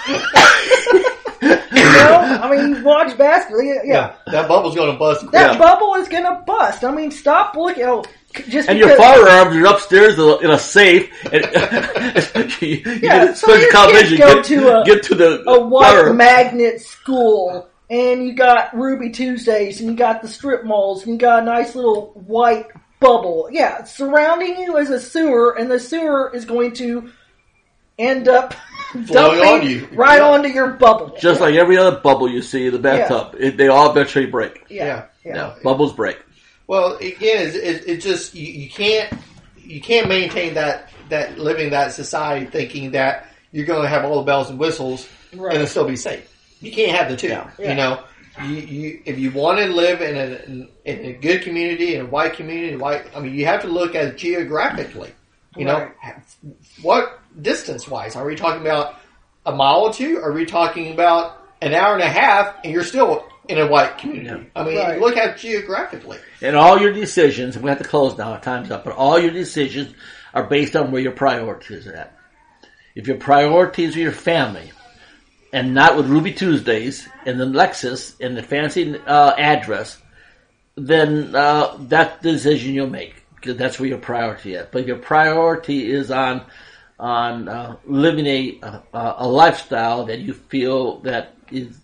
[SPEAKER 2] You know, I mean, you watch basketball. Yeah,
[SPEAKER 3] that bubble's going to bust.
[SPEAKER 2] That bubble is going to bust. I mean, stop looking.
[SPEAKER 1] And your firearms are upstairs in a safe. And
[SPEAKER 2] so your kids get to a white
[SPEAKER 1] fire.
[SPEAKER 2] magnet school, and you got Ruby Tuesdays, and you got the strip malls, and you got a nice little white bubble. Yeah, surrounding you is a sewer, and the sewer is going to end up dumping right onto your bubble.
[SPEAKER 1] Just like every other bubble you see in the bathtub. They all eventually break.
[SPEAKER 2] Yeah.
[SPEAKER 1] Bubbles break.
[SPEAKER 3] Well, again, it's just you can't maintain that living that society thinking that you're going to have all the bells and whistles and it'll still be safe. You can't have the two. Yeah. You know, you if you want to live in a good community, in a white community, I mean, you have to look at it geographically. You know, what distance wise are we talking about? A mile or two? Are we talking about an hour and a half? And you're still in a white community. Yeah. I mean, look at it geographically.
[SPEAKER 1] And all your decisions, we have to close now, our time's up, but all your decisions are based on where your priorities are at. If your priorities are your family, and not with Ruby Tuesdays, and the Lexus, and the fancy address, then that's the decision you'll make, because that's where your priority is. But if your priority is on living a lifestyle that you feel that is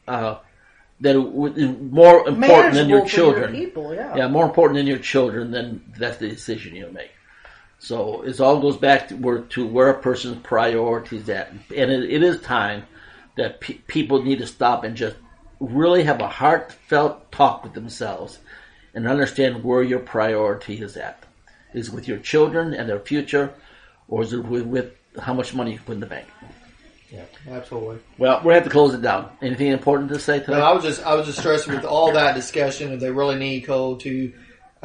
[SPEAKER 1] more important than your children.
[SPEAKER 2] Your people,
[SPEAKER 1] more important than your children, then that's the decision you'll make. So it all goes back to where a person's priorities at. And it is time that people need to stop and just really have a heartfelt talk with themselves and understand where your priority is at. Is it with your children and their future, or is it with how much money you put in the bank?
[SPEAKER 3] Yeah, absolutely.
[SPEAKER 1] Well, we have to close it down. Anything important to say today?
[SPEAKER 3] No, I was just stressing with all that discussion. If they really need, go to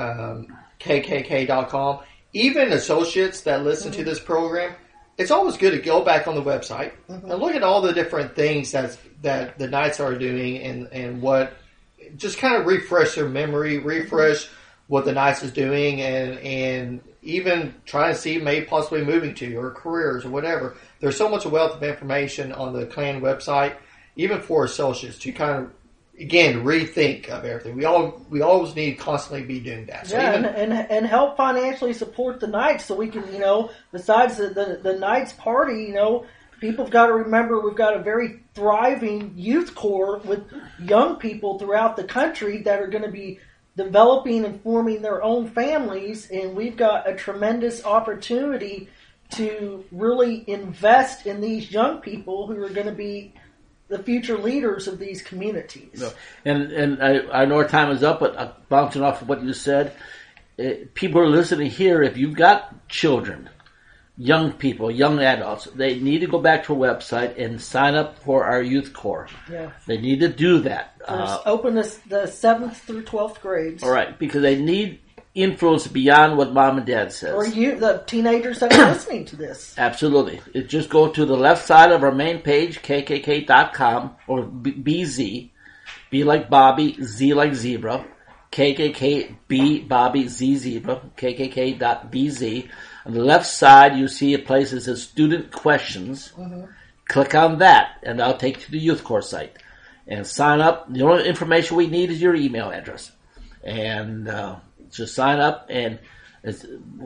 [SPEAKER 3] kkk.com. Even associates that listen to this program, it's always good to go back on the website and look at all the different things that the Knights are doing and what, just kind of refresh their memory, refresh what the Knights is doing, and even trying to see maybe possibly moving to or careers or whatever. There's so much wealth of information on the Klan website, even for associates, to kind of, again, rethink of everything. We always need to constantly be doing that. So
[SPEAKER 2] and help financially support the Knights so we can, besides the Knights party, people have got to remember we've got a very thriving youth corps with young people throughout the country that are going to be developing and forming their own families, and we've got a tremendous opportunity to really invest in these young people who are going to be the future leaders of these communities.
[SPEAKER 1] No. And I know our time is up, but bouncing off of what you said, people are listening here. If you've got children, young people, young adults, they need to go back to our website and sign up for our youth corps.
[SPEAKER 2] Yeah.
[SPEAKER 1] They need to do that.
[SPEAKER 2] Open the 7th through 12th grades.
[SPEAKER 1] All right, because they need influence beyond what mom and dad says.
[SPEAKER 2] Or the teenagers that are listening to this.
[SPEAKER 1] Absolutely. Just go to the left side of our main page, kkk.com, or BZ, B like Bobby, Z like zebra, KKK, B, Bobby, Z, zebra, kkk.bz. On the left side, you see a place that says Student Questions. Mm-hmm. Click on that, and that'll take you to the Youth Corps site. And sign up. The only information we need is your email address. And just sign up, and kids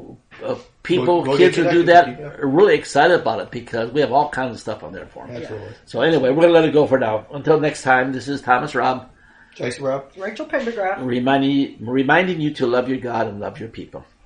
[SPEAKER 1] who do that are really excited about it because we have all kinds of stuff on there for them.
[SPEAKER 3] Absolutely.
[SPEAKER 1] Yeah. So anyway, we're going to let it go for now. Until next time, this is Thomas Robb.
[SPEAKER 3] Jason Robb.
[SPEAKER 2] Rachel Pendergraft.
[SPEAKER 1] Reminding you to love your God and love your people.